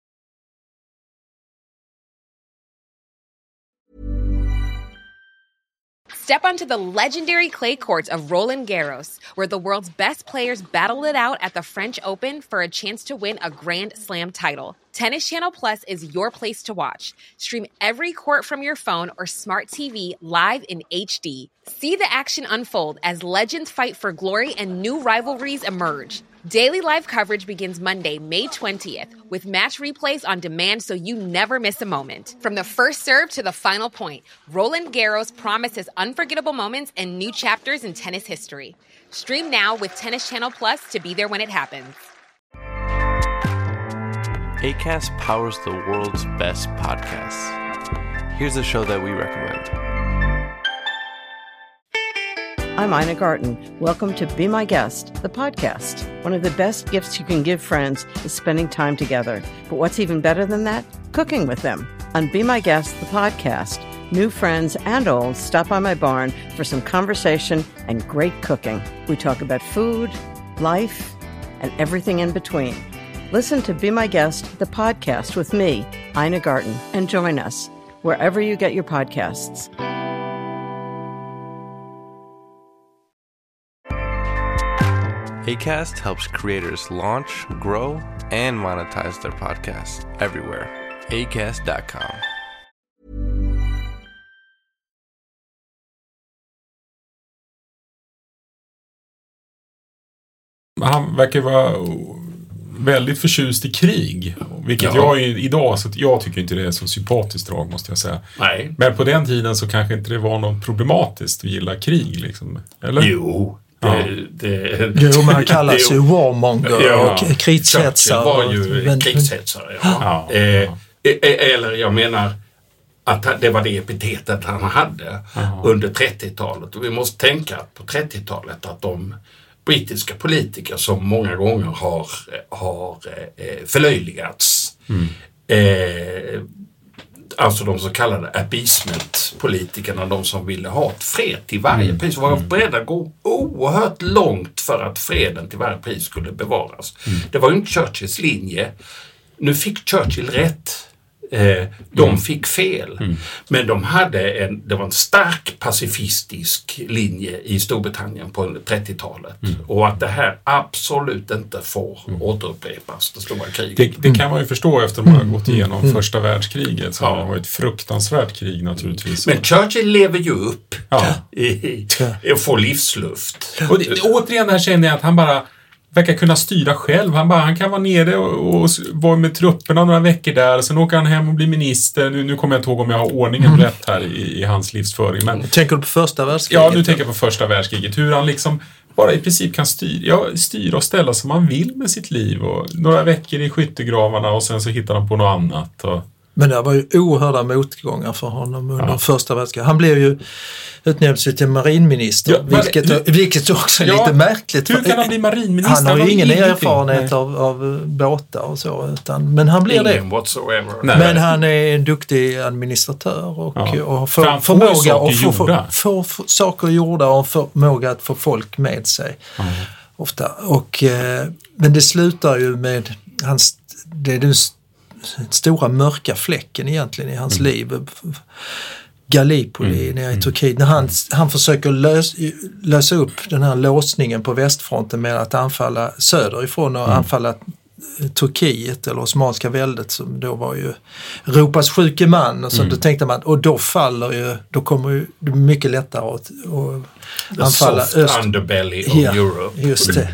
Step onto the legendary clay courts of Roland Garros, where the world's best players battle it out at the French Open for a chance to win a Grand Slam title. Tennis Channel Plus is your place to watch. Stream every court from your phone or smart T V live in H D. See the action unfold as legends fight for glory and new rivalries emerge. Daily live coverage begins Monday, May twentieth, with match replays on demand so you never miss a moment. From the first serve to the final point, Roland Garros promises unforgettable moments and new chapters in tennis history. Stream now with Tennis Channel Plus to be there when it happens. Acast powers the world's best podcasts. Here's a show that we recommend. I'm Ina Garten. Welcome to Be My Guest, the podcast. One of the best gifts you can give friends is spending time together. But what's even better than that? Cooking with them. On Be My Guest, the podcast, new friends and old stop by my barn for some conversation and great cooking. We talk about food, life, and everything in between. Listen to Be My Guest, the podcast with me, Ina Garten, and join us wherever you get your podcasts. Acast helps creators launch, grow, and monetize their podcasts everywhere. acast dot com. Han verkar vara väldigt förtjust i krig, vilket ja. jag är idag, så jag tycker inte det är så sympatiskt drag, måste jag säga. Nej. Men på den tiden så kanske inte det var något problematiskt att gilla krig, liksom. Eller? Jo. Det, ja. det, jo, man kallas ju warmonger ja, och krigshetsare. var ju men, krigshetsare, ja. ja. Eh, eller jag menar att det var det epitetet han hade ja. under trettiotalet. Och vi måste tänka på trettiotalet att de brittiska politiker som många gånger har, har eh, förlöjligats. Mm. Eh, alltså de så kallade appeasement-politikerna, de som ville ha ett fred till varje mm. pris, var beredda att gå oerhört långt för att freden till varje pris skulle bevaras. Mm. Det var ju inte Churchills linje. Nu fick Churchill rätt. Eh, de mm. fick fel. Mm. Men de hade en, det var en stark pacifistisk linje i Storbritannien på trettiotalet. Mm. Och att det här absolut inte får mm. återupprepas, det stora kriget. Det, det kan man ju förstå efter att man har gått igenom mm. första världskriget. Så ja. Det var ett fruktansvärt krig naturligtvis. Men Churchill lever ju upp ja. i, i, i att få livsluft. Och det, återigen här känner jag att han bara verkar kunna styra själv. Han, bara, han kan vara nere och, och vara med trupperna några veckor där. Sen åker han hem och blir minister. Nu, nu kommer jag inte ihåg om jag har ordningen mm. rätt här i, i hans livsföring. Men, tänker du på första världskriget? Ja, nu tänker jag på första världskriget. Hur han liksom bara i princip kan styra, ja, styra och ställa som han vill med sitt liv. Och några veckor i skyttegravarna och sen så hittar han på något annat. Och men det var ju oerhörda motgångar för honom under ja. första världskriget. Han blev ju utnämnd till marinminister, ja, men, vilket, hur, vilket också är ja, lite märkligt. Hur kan han bli marinminister? Han har ju ingen erfarenhet av, av båtar och så, utan, men han blir ingen det. Whatsoever. Men han är en duktig administratör och, ja. och för, för förmåga att få, få, få, få saker gjorda och förmåga att få folk med sig. Mm. Ofta. Och, eh, men det slutar ju med hans, det är den stora mörka fläcken egentligen i hans mm. liv. Gallipoli mm. nere i Turkiet. När han, han försöker lös, lösa upp den här låsningen på västfronten med att anfalla söderifrån och mm. anfalla Turkiet eller Osmanska väldet som då var ju Europas sjuke man och så mm. då tänkte man, och då faller ju, då kommer ju det mycket lättare att, att anfalla soft öst. Underbelly of ja, Europe. Just det.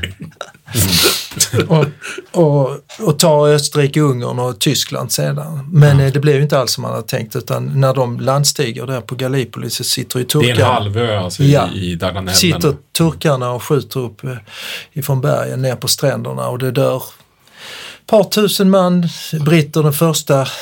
Mm. och, och, och ta Österrike, Ungern och Tyskland sedan. Men ja. det blev ju inte alls som man hade tänkt, utan när de landstiger där på Gallipoli så sitter ju turkarna. Det är en halvö alltså ja, i, i Dardanellerna. Sitter turkarna och skjuter upp ifrån bergen ner på stränderna och det dör ett par tusen man, britter den första eh,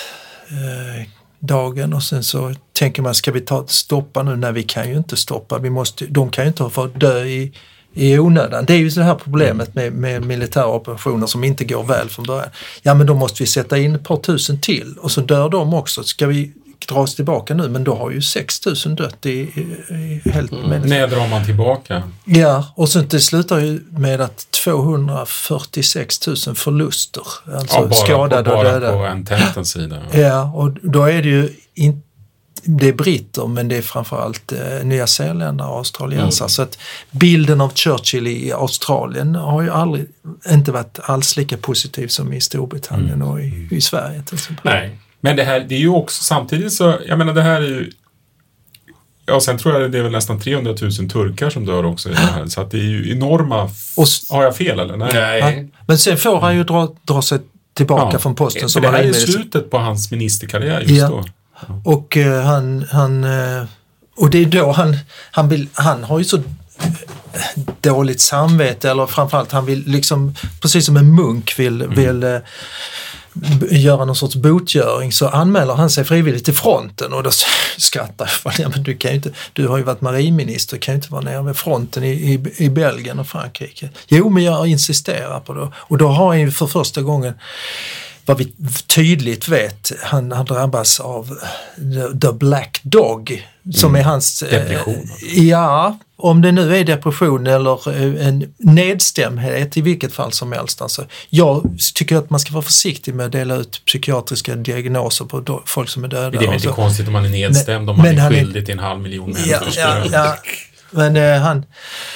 dagen och sen så tänker man, ska vi ta stoppa nu? Nej, vi kan ju inte stoppa. Vi måste, de kan ju inte få dö i i onödan. Det är ju det här problemet med, med militära operationer som inte går väl från början. Ja, men då måste vi sätta in ett par tusen till och så dör de också. Ska vi dra oss tillbaka nu? Men då har ju sex tusen dött i, i, i helt mm. När drar man tillbaka? Ja, och så det slutar ju med att tvåhundrafyrtiosex tusen förluster. Alltså ja, bara, skadade på, och bara döda. på Ententens sida. Ja. ja, och då är det ju inte det är britter, men det är framförallt eh, nya zeeländare och australiensare. Mm. Så att bilden av Churchill i Australien har ju aldrig inte varit alls lika positiv som i Storbritannien mm. och i, i Sverige till exempel. Nej, men det här, det är ju också samtidigt så, jag menar det här är ju, ja sen tror jag det är väl nästan trehundratusen turkar som dör också i det här. Så att det är ju enorma, och, har jag fel eller? Nej. Nej. Ja, men sen får han ju dra, dra sig tillbaka ja. från posten. Som det här är slutet på hans ministerkarriär just ja. då. Och uh, han, han uh, och det är då han, han vill, han har ju så dåligt samvete, eller framförallt han vill liksom, precis som en munk vill, mm. vill uh, göra någon sorts botgöring, så anmäler han sig frivilligt till fronten och då skrattar jag. Ja, men du kan ju inte, du har ju varit marinminister, kan ju inte vara nere vid fronten i, i, i Belgien och Frankrike. Jo, men jag insisterar på det. Och då har han ju för första gången vad vi tydligt vet, han har drabbats av the black dog som mm. är hans... Depression. Eh, ja, om det nu är depression eller en nedstämdhet i vilket fall som helst. Alltså, jag tycker att man ska vara försiktig med att dela ut psykiatriska diagnoser på do- folk som är döda. Det är väl inte så. Konstigt om man är nedstämd, om man är skyldig är... till en halv miljon människor. Ja, ja, ja. Men eh, han...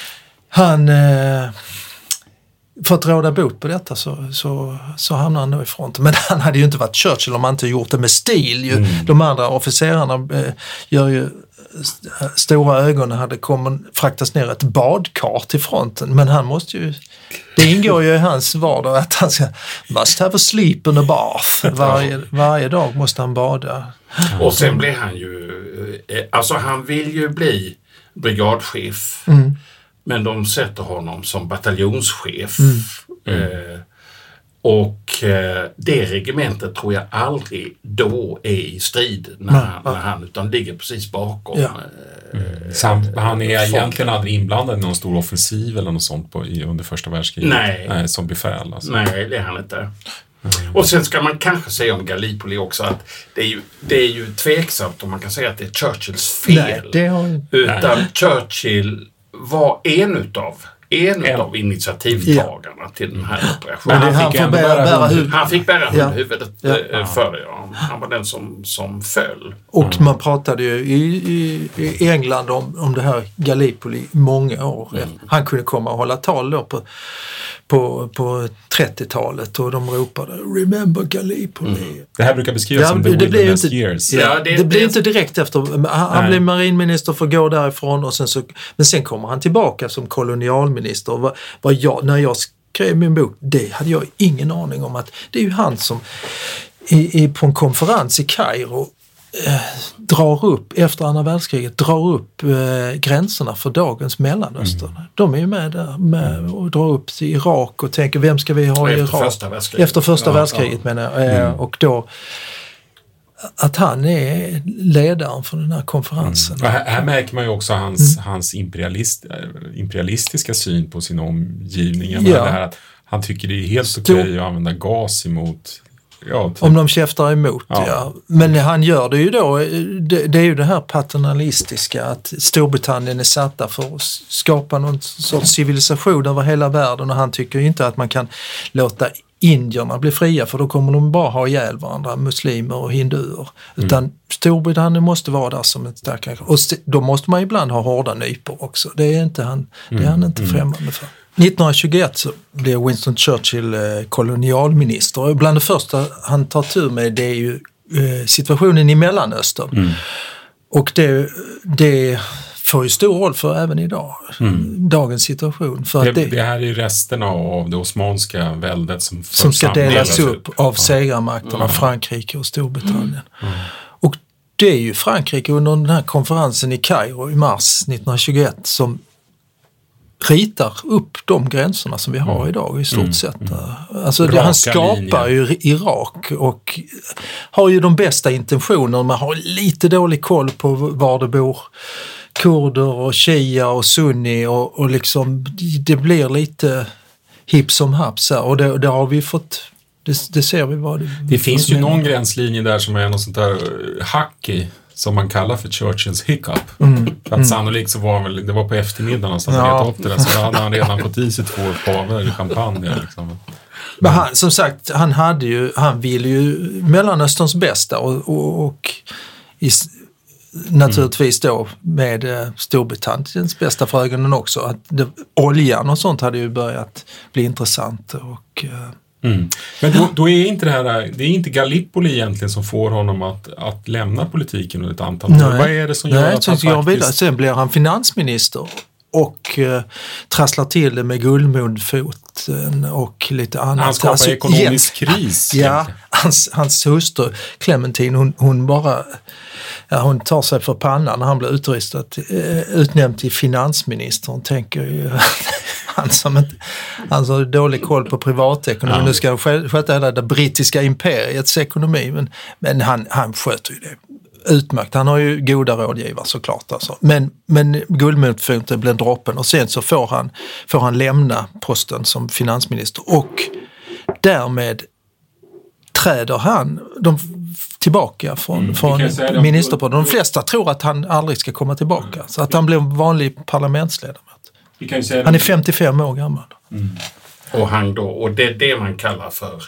han eh, för att råda bot på detta så, så, så hamnar han nog i fronten. Men han hade ju inte varit Churchill om han inte gjort det med stil. Ju. Mm. De andra officerarna eh, gör ju st- stora ögon hade kommit fraktas ner ett badkar till fronten. Men han måste ju... Det ingår ju i hans vardag att han ska must have a sleep in a bath. Varje, varje dag måste han bada. Och sen blir han ju... Alltså han vill ju bli brigadchef. Mm. Men de sätter honom som bataljonschef. Mm. Eh, och eh, det regementet tror jag aldrig då är i strid när, Nej, han, när han utan ligger precis bakom. Ja. Eh, mm. Samt, han är folk. egentligen aldrig inblandad i någon stor offensiv eller något sånt på, i, under första världskriget. Nej. Nej, som befäl. Alltså. Nej, det är han inte. Mm. Och sen ska man kanske säga om Gallipoli också att det är ju, det är ju tveksamt om man kan säga att det är Churchills fel. Nej, det har... Utan Nej. Churchill var en utav en en. utav initiativtagarna ja. till den här operationen. Han, han, fick bära, bära, bära huvud. han fick bära ja. huvudet ja. för det. Ja. Han var den som, som föll. Och mm. man pratade ju i, i, i England om, om det här Gallipoli många år. Mm. Han kunde komma och hålla tal då på, på, på trettiotalet och de ropade Remember Gallipoli. Mm. Det här brukar beskrivas ja, som the wilderness inte, years. Ja, ja, det, det blir det, inte direkt efter. Han, han blev marinminister för att gå därifrån och sen så, men sen kommer han tillbaka som kolonialminister. Vad, vad jag, när jag skrev min bok, det hade jag ingen aning om att det är ju han som i, i, på en konferens i Kairo eh, drar upp, efter andra världskriget, drar upp eh, gränserna för dagens Mellanöstern. Mm. De är ju med där med, och drar upp till Irak och tänker, vem ska vi ha i Irak? Efter första världskriget. Efter första ja, världskriget ja. menar jag. Eh, mm. Och då att han är ledaren för den här konferensen. Mm. Här, här märker man ju också hans, mm. hans imperialist, imperialistiska syn på sin omgivning. Ja. Det här att han tycker det är helt Stor... okej att använda gas emot... Ja, typ. Om de käftar emot, ja. ja. Men han gör det ju då, det, det är ju det här paternalistiska att Storbritannien är satta för att skapa någon sorts civilisation över hela världen och han tycker ju inte att man kan låta indierna bli fria för då kommer de bara ha ihjäl varandra, muslimer och hinduer. Utan mm. Storbritannien måste vara där som ett starkare. Och st- då måste man ibland ha hårda nypor också. Det är, inte han, mm. det är han inte främmande för. nittonhundratjugoett så blev Winston Churchill eh, kolonialminister och bland det första han tar tur med det är ju eh, situationen i Mellanöstern. Mm. Och det, det får ju stor roll för även idag, mm. dagens situation. För det, att det, det här är ju resterna av det osmanska väldet som, som ska delas upp, upp av ja. segermakterna Mm. Frankrike och Storbritannien. Mm. Och det är ju Frankrike under den här konferensen i Kairo i mars nittonhundratjugoett som ritar upp de gränserna som vi har mm. idag i stort mm. sett. Alltså det, han skapar linjer. ju Irak och har ju de bästa intentioner. Man har lite dålig koll på var det bor kurder och shia och sunni och, och liksom det blir lite hipp som haps här och det, det har vi fått, det, det ser vi vad det Det finns ju någon gränslinje där som är något sånt där hack i som man kallar för Churchills hiccup. Mm. För att mm. sannolikt så var väl, det var på eftermiddagen så han ja. upp det där, så hade han redan fått i sig två paver i champagne. Liksom. Men han, som sagt, han hade ju, han ville ju Mellanösterns bästa och, och, och i, naturligtvis då med eh, Storbritanniens bästa för ögonen också. Att det, oljan och sånt hade ju börjat bli intressant och... Eh, Mm. Men då, då är inte det här, det är inte Gallipoli egentligen som får honom att, att lämna politiken under ett antal år. Vad är det som gör Nej, att han faktiskt... vidare. Sen blir han finansminister och eh, trasslar till det med guldmundfoten och lite annat. Han skapar alltså, ekonomisk igen, kris. Ja, hans, hans hustru Clementine, hon, hon bara... Ja, hon tar sig för pannan när han blir utrustad, eh, utnämnd till finansminister. Hon tänker ju han som inte, han har dålig koll på privatekonomi. Ja. Nu ska han sköta hela det brittiska imperiets ekonomi. Men, men han, han sköter ju det utmärkt. Han har ju goda rådgivare såklart. Alltså. Men, men guldmundfoten blir droppen och sen så får han, får han lämna posten som finansminister och därmed träder han de, tillbaka från, mm, från ministerposten. De flesta tror att han aldrig ska komma tillbaka. Mm. Så att han blir en vanlig parlamentsledamot. Han är femtiofem år gammal. Mm. Och, han då, och det är det man kallar för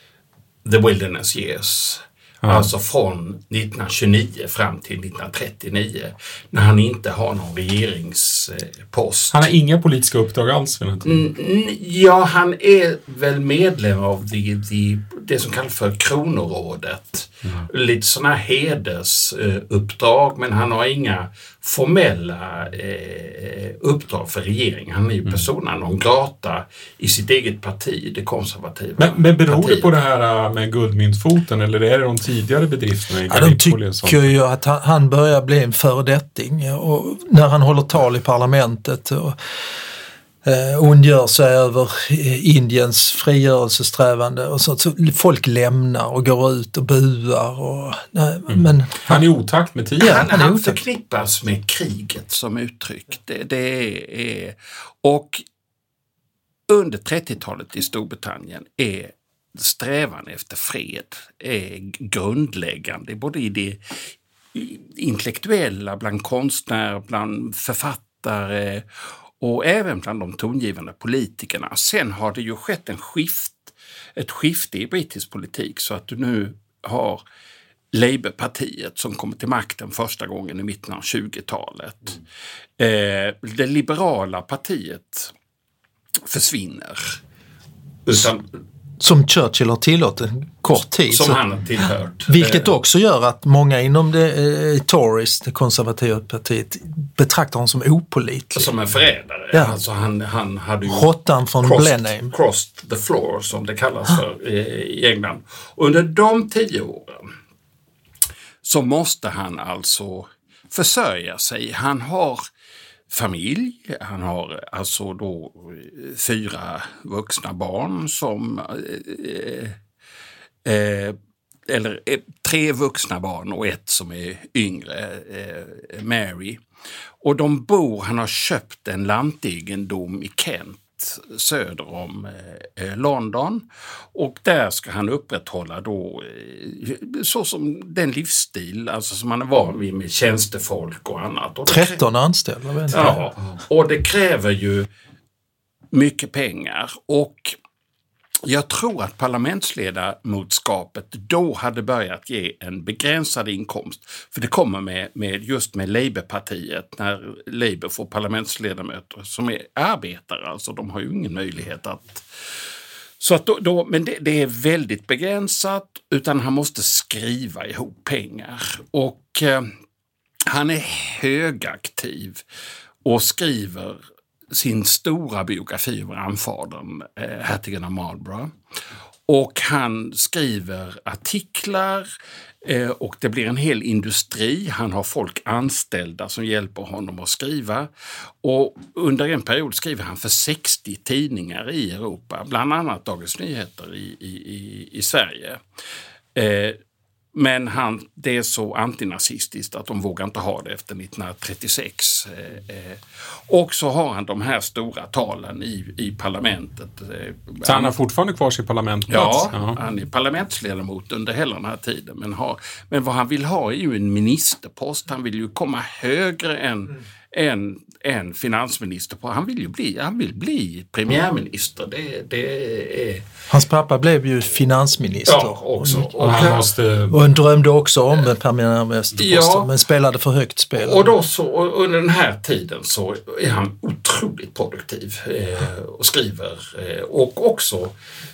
the wilderness years. Ja. Alltså från nittonhundratjugonio fram till nittonhundratrettionio, när han inte har någon regeringspost. Han har inga politiska uppdrag alls för den tiden. Mm, ja, han är väl medlem av the, the, det som kallas för Kronorådet. Mm. Lite sådana här hedersuppdrag, men han har inga formella eh, uppdrag för regeringen. Han är ju persona non grata i sitt eget parti, det konservativa Men, men beror partiet. det på det här med guldmyntfoten, eller är det de tidigare bedrifterna i ja, de tycker ju att han, han börjar bli en föredetting, och när han håller tal i parlamentet och eh, ondgör sig över Indiens frigörelsesträvande och så, så folk lämnar och går ut och buar och, nej, mm. men han är otakt med tiden. Ja, han, han, han förknippas med kriget som uttryck. Det, det är, och under trettiotalet i Storbritannien är strävan efter fred är grundläggande, både i det intellektuella, bland konstnärer, bland författare och även bland de tongivande politikerna. Sen har det ju skett en skift, ett skifte i brittisk politik, så att du nu har Labourpartiet som kommer till makten första gången i mitten av tjugotalet. Mm. Eh, det liberala partiet försvinner. Utan, som Churchill har tillåtit en kort tid. Som så, han har tillhört. Vilket också gör att många inom det eh, Tories, det konservativa partiet, betraktar honom som opålitlig. Som en förrädare. Ja. Alltså han, han hade ju Råttan från Blenheim. Crossed the floor, som det kallas för i, i England. Och under de tio åren så måste han alltså försörja sig. Han har familj, han har alltså då fyra vuxna barn som eh, eh, eller eh, tre vuxna barn och ett som är yngre, eh, Mary. Och de bor, han har köpt en lantegendom i Kent söder om eh, London, och där ska han upprätthålla då eh, så som den livsstil alltså som man är van vid med tjänstefolk och annat. Och tretton anställda. Vet jag. Ja, och det kräver ju mycket pengar, och jag tror att parlamentsledamotskapet då hade börjat ge en begränsad inkomst. För det kommer med, med just med Labourpartiet, när Labour får parlamentsledamöter som är arbetare. Alltså de har ju ingen möjlighet att... Så att då, då, men det, det är väldigt begränsat, utan han måste skriva ihop pengar. Och eh, han är högaktiv och skriver sin stora biografi över anfadern, eh, hertigen av Marlborough. Och han skriver artiklar eh, och det blir en hel industri. Han har folk anställda som hjälper honom att skriva. Och under en period skriver han för sextio tidningar i Europa, bland annat Dagens Nyheter i, i, i, i Sverige. Eh, Men han, det är så antinazistiskt att de vågar inte ha det efter nittonhundratrettiosex. Eh, och så har han de här stora talen i, i parlamentet. Eh, så han har fortfarande kvar sin parlamentplats? Ja, ja, han är parlamentsledamot under hela den här tiden. Men, har, men vad han vill ha är ju en ministerpost. Han vill ju komma högre än... Mm. En, en finansminister på. Han vill ju bli, han vill bli premiärminister. Det, det är... Hans pappa blev ju finansminister. Ja, också. Och, och, han måste... och han drömde också om premiärministerposten, ja, men spelade för högt spel. Och då så, och under den här tiden så är han otroligt produktiv eh, och skriver eh, och också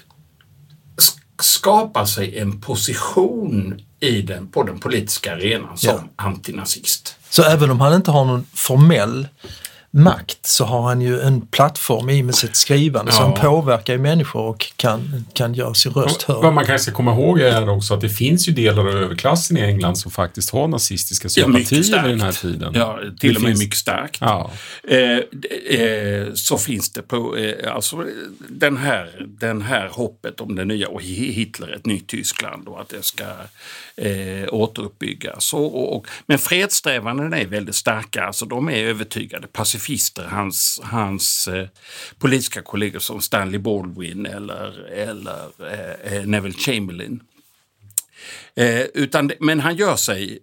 skapar sig en position i den, på den politiska arenan som ja. antinazist. Så även om han inte har någon formell makt så har han ju en plattform i med sitt skrivande ja. som påverkar människor och kan, kan göra sin röst hörd. Vad man kanske ska komma ihåg är också att det finns ju delar av överklassen i England som faktiskt har nazistiska sympatier ja, i den här tiden. Ja, till det och med finns... mycket starkt. Ja. Eh, eh, så finns det på eh, alltså den här, den här hoppet om det nya och Hitler, ett nytt Tyskland och att det ska eh, återuppbyggas. Och, och, men fredssträvanden är väldigt starka, alltså de är övertygade pacifister. Hans, hans eh, politiska kollegor som Stanley Baldwin eller, eller eh, Neville Chamberlain. Eh, utan, men han gör sig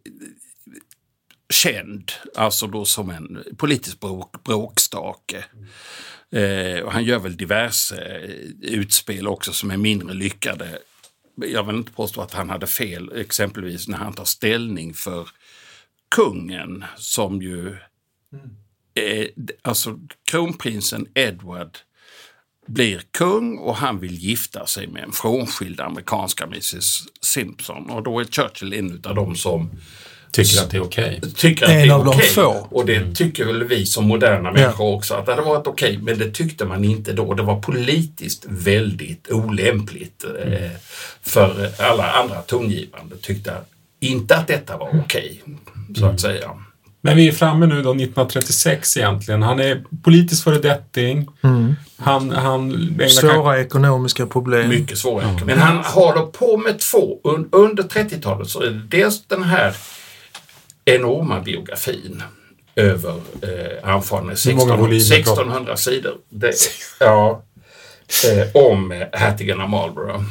känd, alltså då som en politisk bråk, bråkstake. Eh, och han gör väl diverse eh, utspel också som är mindre lyckade. Jag vill inte påstå att han hade fel, exempelvis när han tar ställning för kungen, som ju mm. eh, alltså kronprinsen Edward blir kung och han vill gifta sig med en frånskild amerikanska missus Simpson, och då är Churchill en av dem som tycker att det är okej. Okay. Tycker att en det är av okej. de få. Och det mm. tycker väl vi som moderna människor ja. också, att det hade varit okej, men det tyckte man inte då. Det var politiskt väldigt olämpligt mm. eh, för alla andra tongivande tyckte inte att detta var okej, så att säga. Men vi är framme nu då nittonhundratrettiosex egentligen. Han är politisk föredetting. Mm. Han, han svåra kan... ekonomiska problem. Mycket svåra. Mm. Men han håller på med två. Under trettiotalet så är det dels den här enorma biografin över eh, anförande sextonhundra sidor. Det, ja, eh, om hertigen av Marlborough.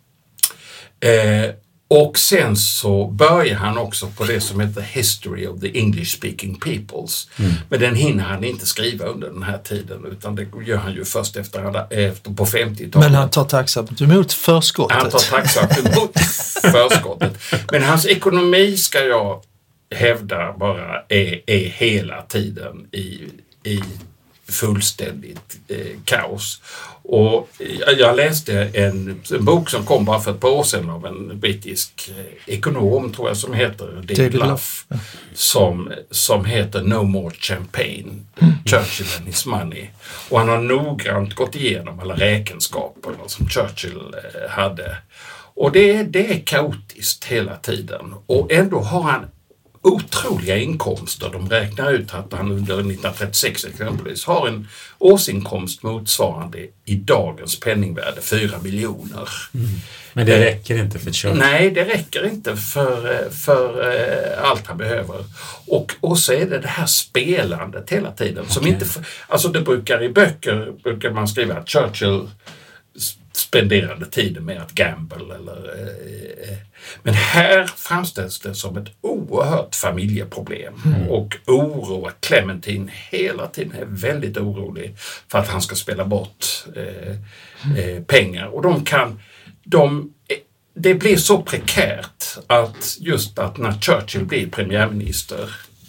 Eh, Och sen så börjar han också på det som heter History of the English Speaking Peoples. Mm. Men den hinner han inte skriva under den här tiden, utan det gör han ju först efter, efter på femtiotalet. Men han tar tacksamt emot förskottet. Han tar tacksamt emot förskottet. Men hans ekonomi, ska jag hävda, bara är, är hela tiden i, i fullständigt eh, kaos. Och jag läste en, en bok som kom bara för ett par år sedan av en brittisk eh, ekonom, tror jag, som heter David, David Luff, ja. som, som heter No More Champagne, mm. Churchill and His Money. Och han har noggrant gått igenom alla räkenskaper som Churchill eh, hade. Och det, det är kaotiskt hela tiden. Och ändå har han otroliga inkomster. De räknar ut att han under nittonhundratrettiosex exempelvis har en årsinkomst motsvarande i dagens penningvärde fyra miljoner. Mm. Men det räcker inte för Churchill? Nej, det räcker inte för, för uh, allt han behöver. Och, och så är det det här spelandet hela tiden. Som okay. inte, alltså det brukar i böcker brukar man skriva att Churchill spenderade tiden med att gamble eller, eh, men här framställs det som ett oerhört familjeproblem mm. och oro att Clementine hela tiden är väldigt orolig för att han ska spela bort eh, eh, pengar, och de kan de, det blir så prekärt att just att när Churchill blir premiärminister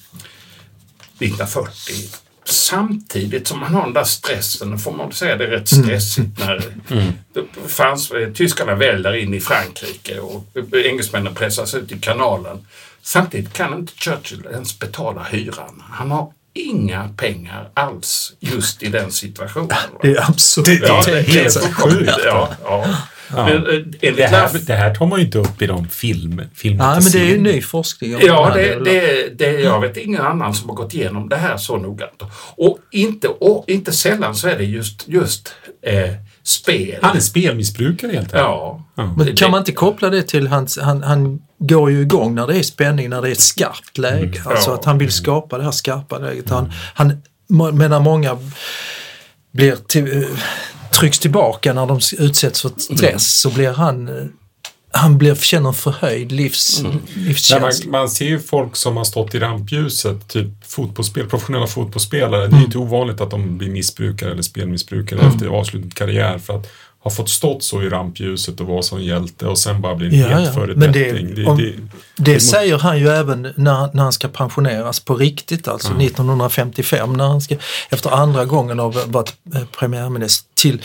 nittonhundrafyrtio, samtidigt som man har den där stressen, får man säga det är rätt stressigt när mm. det fanns, tyskarna väller in i Frankrike och engelsmännen pressas ut i kanalen. Samtidigt kan inte Churchill ens betala hyran. Han har inga pengar alls just i den situationen. Det är absurt. Det, ja, det är helt sjukt. Ja, ja. Ja. Men, det, här, det här tar man ju inte upp i de film, film ja, men det är ju ny forskning. Ja, det, det, det, jag vet ingen annan som har gått igenom det här så noggrant. Och inte, och inte sällan så är det just, just eh, spel. Han är spelmissbrukare helt enkelt. Ja. ja. Men kan man inte koppla det till hans, han, han går ju igång när det är spänning, när det är ett skarpt läge. Mm. Alltså ja. att han vill skapa det här skarpa läget. Han, han menar många blir till, trycks tillbaka när de utsätts för stress, mm. så blir han han blir, känner en förhöjd livs, mm. livskänsla. Man, man ser ju folk som har stått i rampljuset, typ fotbollsspel, professionella fotbollsspelare. Mm. Det är ju inte ovanligt att de blir missbrukare eller spelmissbrukare mm. efter avslutad karriär, för att ha fått stått så i rampljuset och vara som hjälte och sen bara bli en ja, helt ja. föredetting. Det, det, om, det, det, det säger han ju även när, när han ska pensioneras på riktigt, alltså mm. nittonhundrafemtiofem, när han ska, efter andra gången av varit premiärminister till,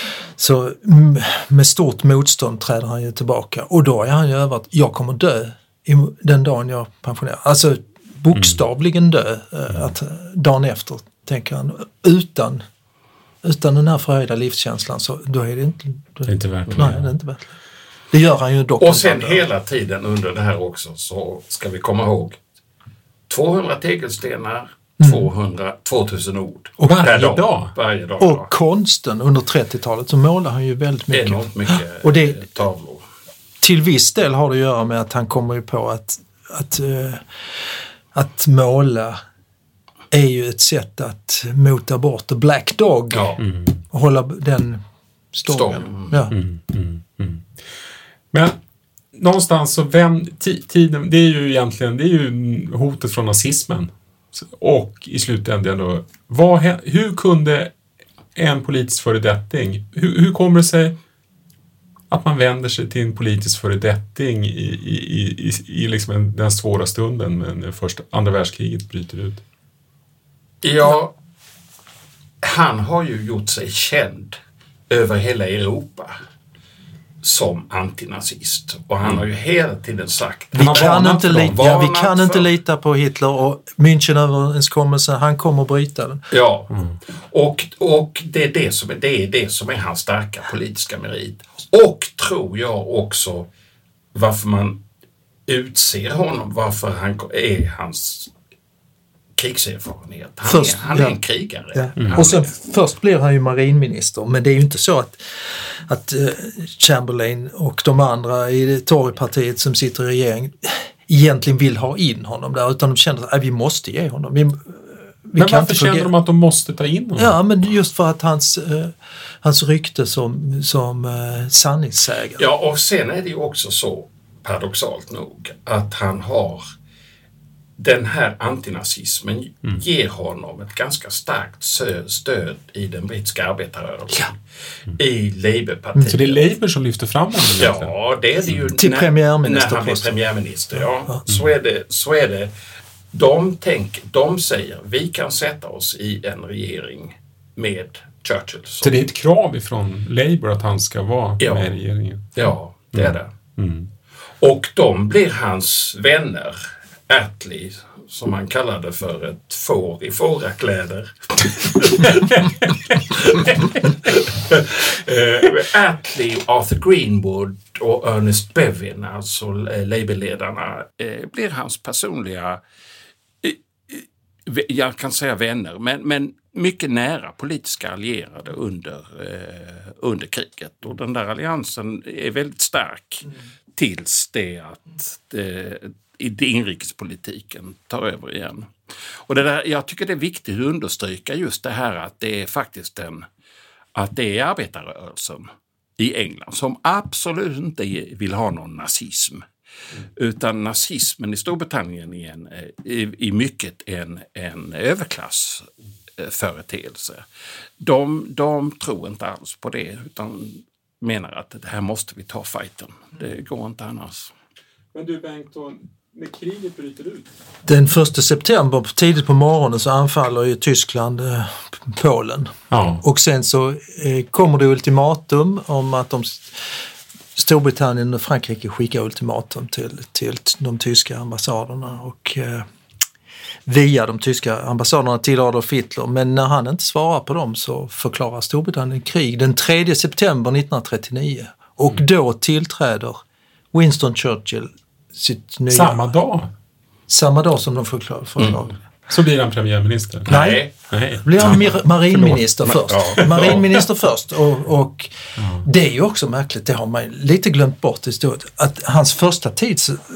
så med stort motstånd träder han ju tillbaka, och då är han ju över att jag kommer dö i, den dagen jag pensionerar. Alltså bokstavligen dö, mm. att dagen efter, tänker han, utan Utan den här förhöjda livskänslan, så då är det inte, då, det är inte värt. Nej, det är inte värt. Det gör han ju dock. Och sen hela tiden under det här också, så ska vi komma ihåg tvåhundra tegelstenar, mm. tvåhundra, tvåtusen ord. Och varje dag. dag. Varje dag. Och konsten under trettiotalet, så målar han ju väldigt mycket. Enormt mycket och det, tavlor. Till viss del har det att göra med att han kommer ju på att, att, uh, att måla är ju ett sätt att mota bort the black dog ja. mm. och hålla den stången. Stång. Ja. Mm, mm, mm. Men någonstans så vem, t- tiden, det är ju egentligen det är ju hotet från nazismen. Och i slutändan då, vad, hur kunde en politisk föredetting, hur, hur kommer det sig att man vänder sig till en politisk föredetting i, i, i, i, i liksom en, den svåra stunden när första, andra världskriget bryter ut? Ja, han har ju gjort sig känd över hela Europa som antinazist. Och han har ju hela tiden sagt... Vi kan, inte lita, ja, vi kan inte lita på Hitler och Münchenöverenskommelsen, han kommer att bryta den. Ja, mm. och, och det, är det, som är, det är det som är hans starka politiska merit. Och tror jag också varför man utser honom, varför han är hans krigserfarenhet. Han, först, är, han ja. är en krigare. Ja. Mm. Och sen först blir han ju marinminister, men det är ju inte så att, att uh, Chamberlain och de andra i Torypartiet som sitter i regeringen egentligen vill ha in honom där, utan de känner att vi måste ge honom. Vi, vi men kan varför känner de att de måste ta in honom? Ja, men just för att hans, uh, hans rykte som, som uh, sanningssägare. Ja, och sen är det ju också så paradoxalt nog att han har den här antinazismen mm. ger honom ett ganska starkt stöd i den brittiska arbetarrörelsen. Ja. Mm. I Labourpartiet. Så det är Labour som lyfter fram honom? Ja, det är det ju. Till när, premiärminister. När han blir premiärminister, ja. ja. Så, är det, så är det. De, tänk, de säger, vi kan sätta oss i en regering med Churchill. Så det är ett krav ifrån Labour att han ska vara ja. med i regeringen? Ja, det mm. är det. Mm. Och de blir hans vänner. Attlee, som han kallade för ett får i fårakläder. uh, Attlee, Arthur Greenwood och Ernest Bevin, alltså uh, Labour-ledarna, uh, blir hans personliga, uh, jag kan säga vänner, men, men mycket nära politiska allierade under, uh, under kriget. Och den där alliansen är väldigt stark mm. tills det att det, i inrikespolitiken tar över igen. Och det där, jag tycker det är viktigt att understryka just det här att det är faktiskt en, att det är arbetarrörelsen i England som absolut inte vill ha någon nazism. Mm. Utan nazismen i Storbritannien är en, i, i mycket en, en överklassföreteelse. De, de tror inte alls på det utan menar att det här måste vi ta fighten. Det går inte annars. Men du Bengtsson, när kriget bryter ut? Den första september, tidigt på morgonen, så anfaller ju Tyskland eh, Polen. Ja. Och sen så eh, kommer det ultimatum om att de, Storbritannien och Frankrike skickar ultimatum till, till de tyska ambassaderna och eh, via de tyska ambassaderna till Adolf Hitler. Men när han inte svarar på dem så förklarar Storbritannien krig den tredje september nittonhundratrettionio. Och mm. då tillträder Winston Churchill sitt nya... Samma dag? Samma dag som de förklarar. förklarar. Mm. Så blir han premiärminister? Nej, Nej. blir han mar- marinminister först. Ja. Marinminister först. Och, och ja. det är ju också märkligt, det har man lite glömt bort i stort, att hans första tid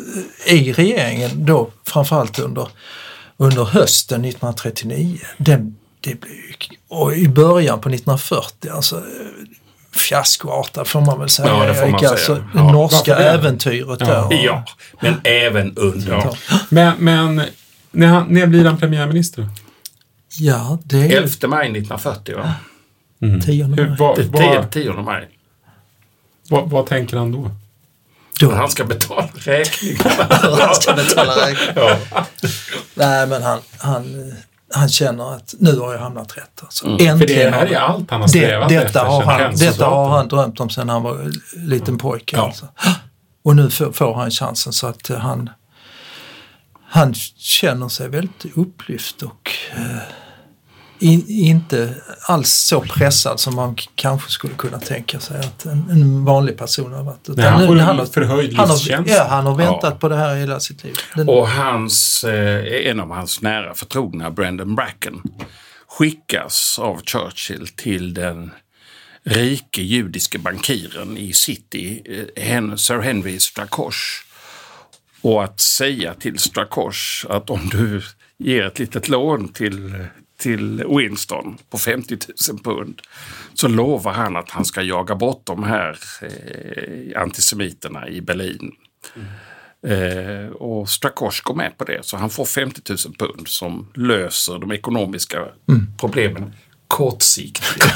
i regeringen då, framförallt under, under hösten nittonhundratrettionio, den, det blev ju, och i början på nittonhundrafyrtio, alltså fiaskoartad får man väl säga. Ja, det får man alltså, säga. Det ja. norska äventyret ja. där. Ja, men även under. Ja. Men, men när, han, när blir han premiärminister? Ja, det är... elfte maj nittonhundrafyrtio, va? Mm. tionde maj. Vad, vad, tionde maj. Vad, vad tänker han då? Då. Han ska betala räkningarna. han ska betala räkningarna. Ja. Nej, men han... han Han känner att nu har jag hamnat rätt. Alltså. Mm. Äntligen. För det här är allt han har strävat det, detta efter. Har han, detta har han drömt om sedan han var liten pojke. Ja. Alltså. Och nu får, får han chansen så att han, han känner sig väldigt upplyft och eh, in, inte alls så pressad som man k- kanske skulle kunna tänka sig att en, en vanlig person har varit. Nej, han får han har förhöjd livskänsla. Ja, han har väntat ja. på det här hela sitt liv. Den... Och hans, eh, en av hans nära förtrogna, Brendan Bracken, skickas av Churchill till den rike judiske bankiren i City, eh, Sir Henry Strakosch, och att säga till Strakosch att om du ger ett litet lån till till Winston på femtio tusen pund så lovar han att han ska jaga bort de här eh, antisemiterna i Berlin Mm. Eh, och Strakosch går med på det, så han får femtio tusen pund som löser de ekonomiska mm. problemen kortsiktigt.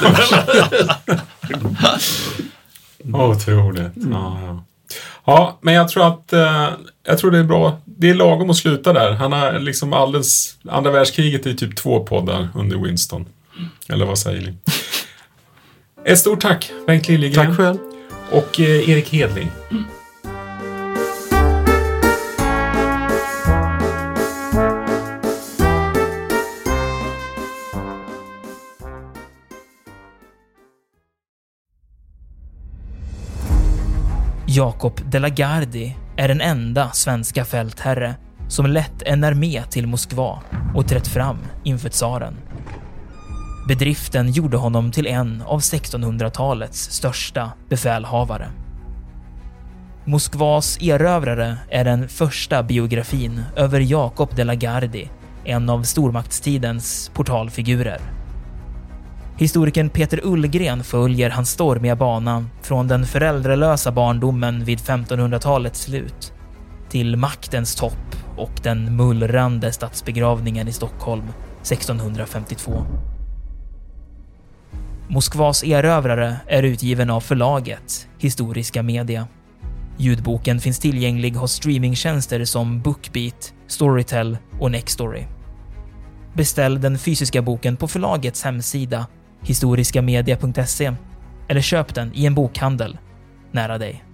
Otroligt. Mm. Ja, ja. Ja, men jag tror att eh, jag tror det är bra. Det är lagom att sluta där. Han har liksom alldeles andra världskriget i typ två poddar under Winston. Eller vad säger ni? Ett stort tack, Bengt Liljegren. Tack själv. Och eh, Erik Hedling. Mm. Jacob de la Gardie är den enda svenska fältherre som lett en armé till Moskva och trätt fram inför tsaren. Bedriften gjorde honom till en av sextonhundratalets största befälhavare. Moskvas erövrare är den första biografin över Jacob de la Gardie, en av stormaktstidens portalfigurer. Historikern Peter Ullgren följer hans stormiga bana från den föräldralösa barndomen vid femtonhundratalets slut till maktens topp och den mullrande statsbegravningen i Stockholm sextonhundrafemtiotvå. Moskvas erövrare är utgiven av förlaget Historiska Media. Ljudboken finns tillgänglig hos streamingtjänster som Bookbeat, Storytel och Nextory. Beställ den fysiska boken på förlagets hemsida historiskamedia punkt se eller köp den i en bokhandel nära dig.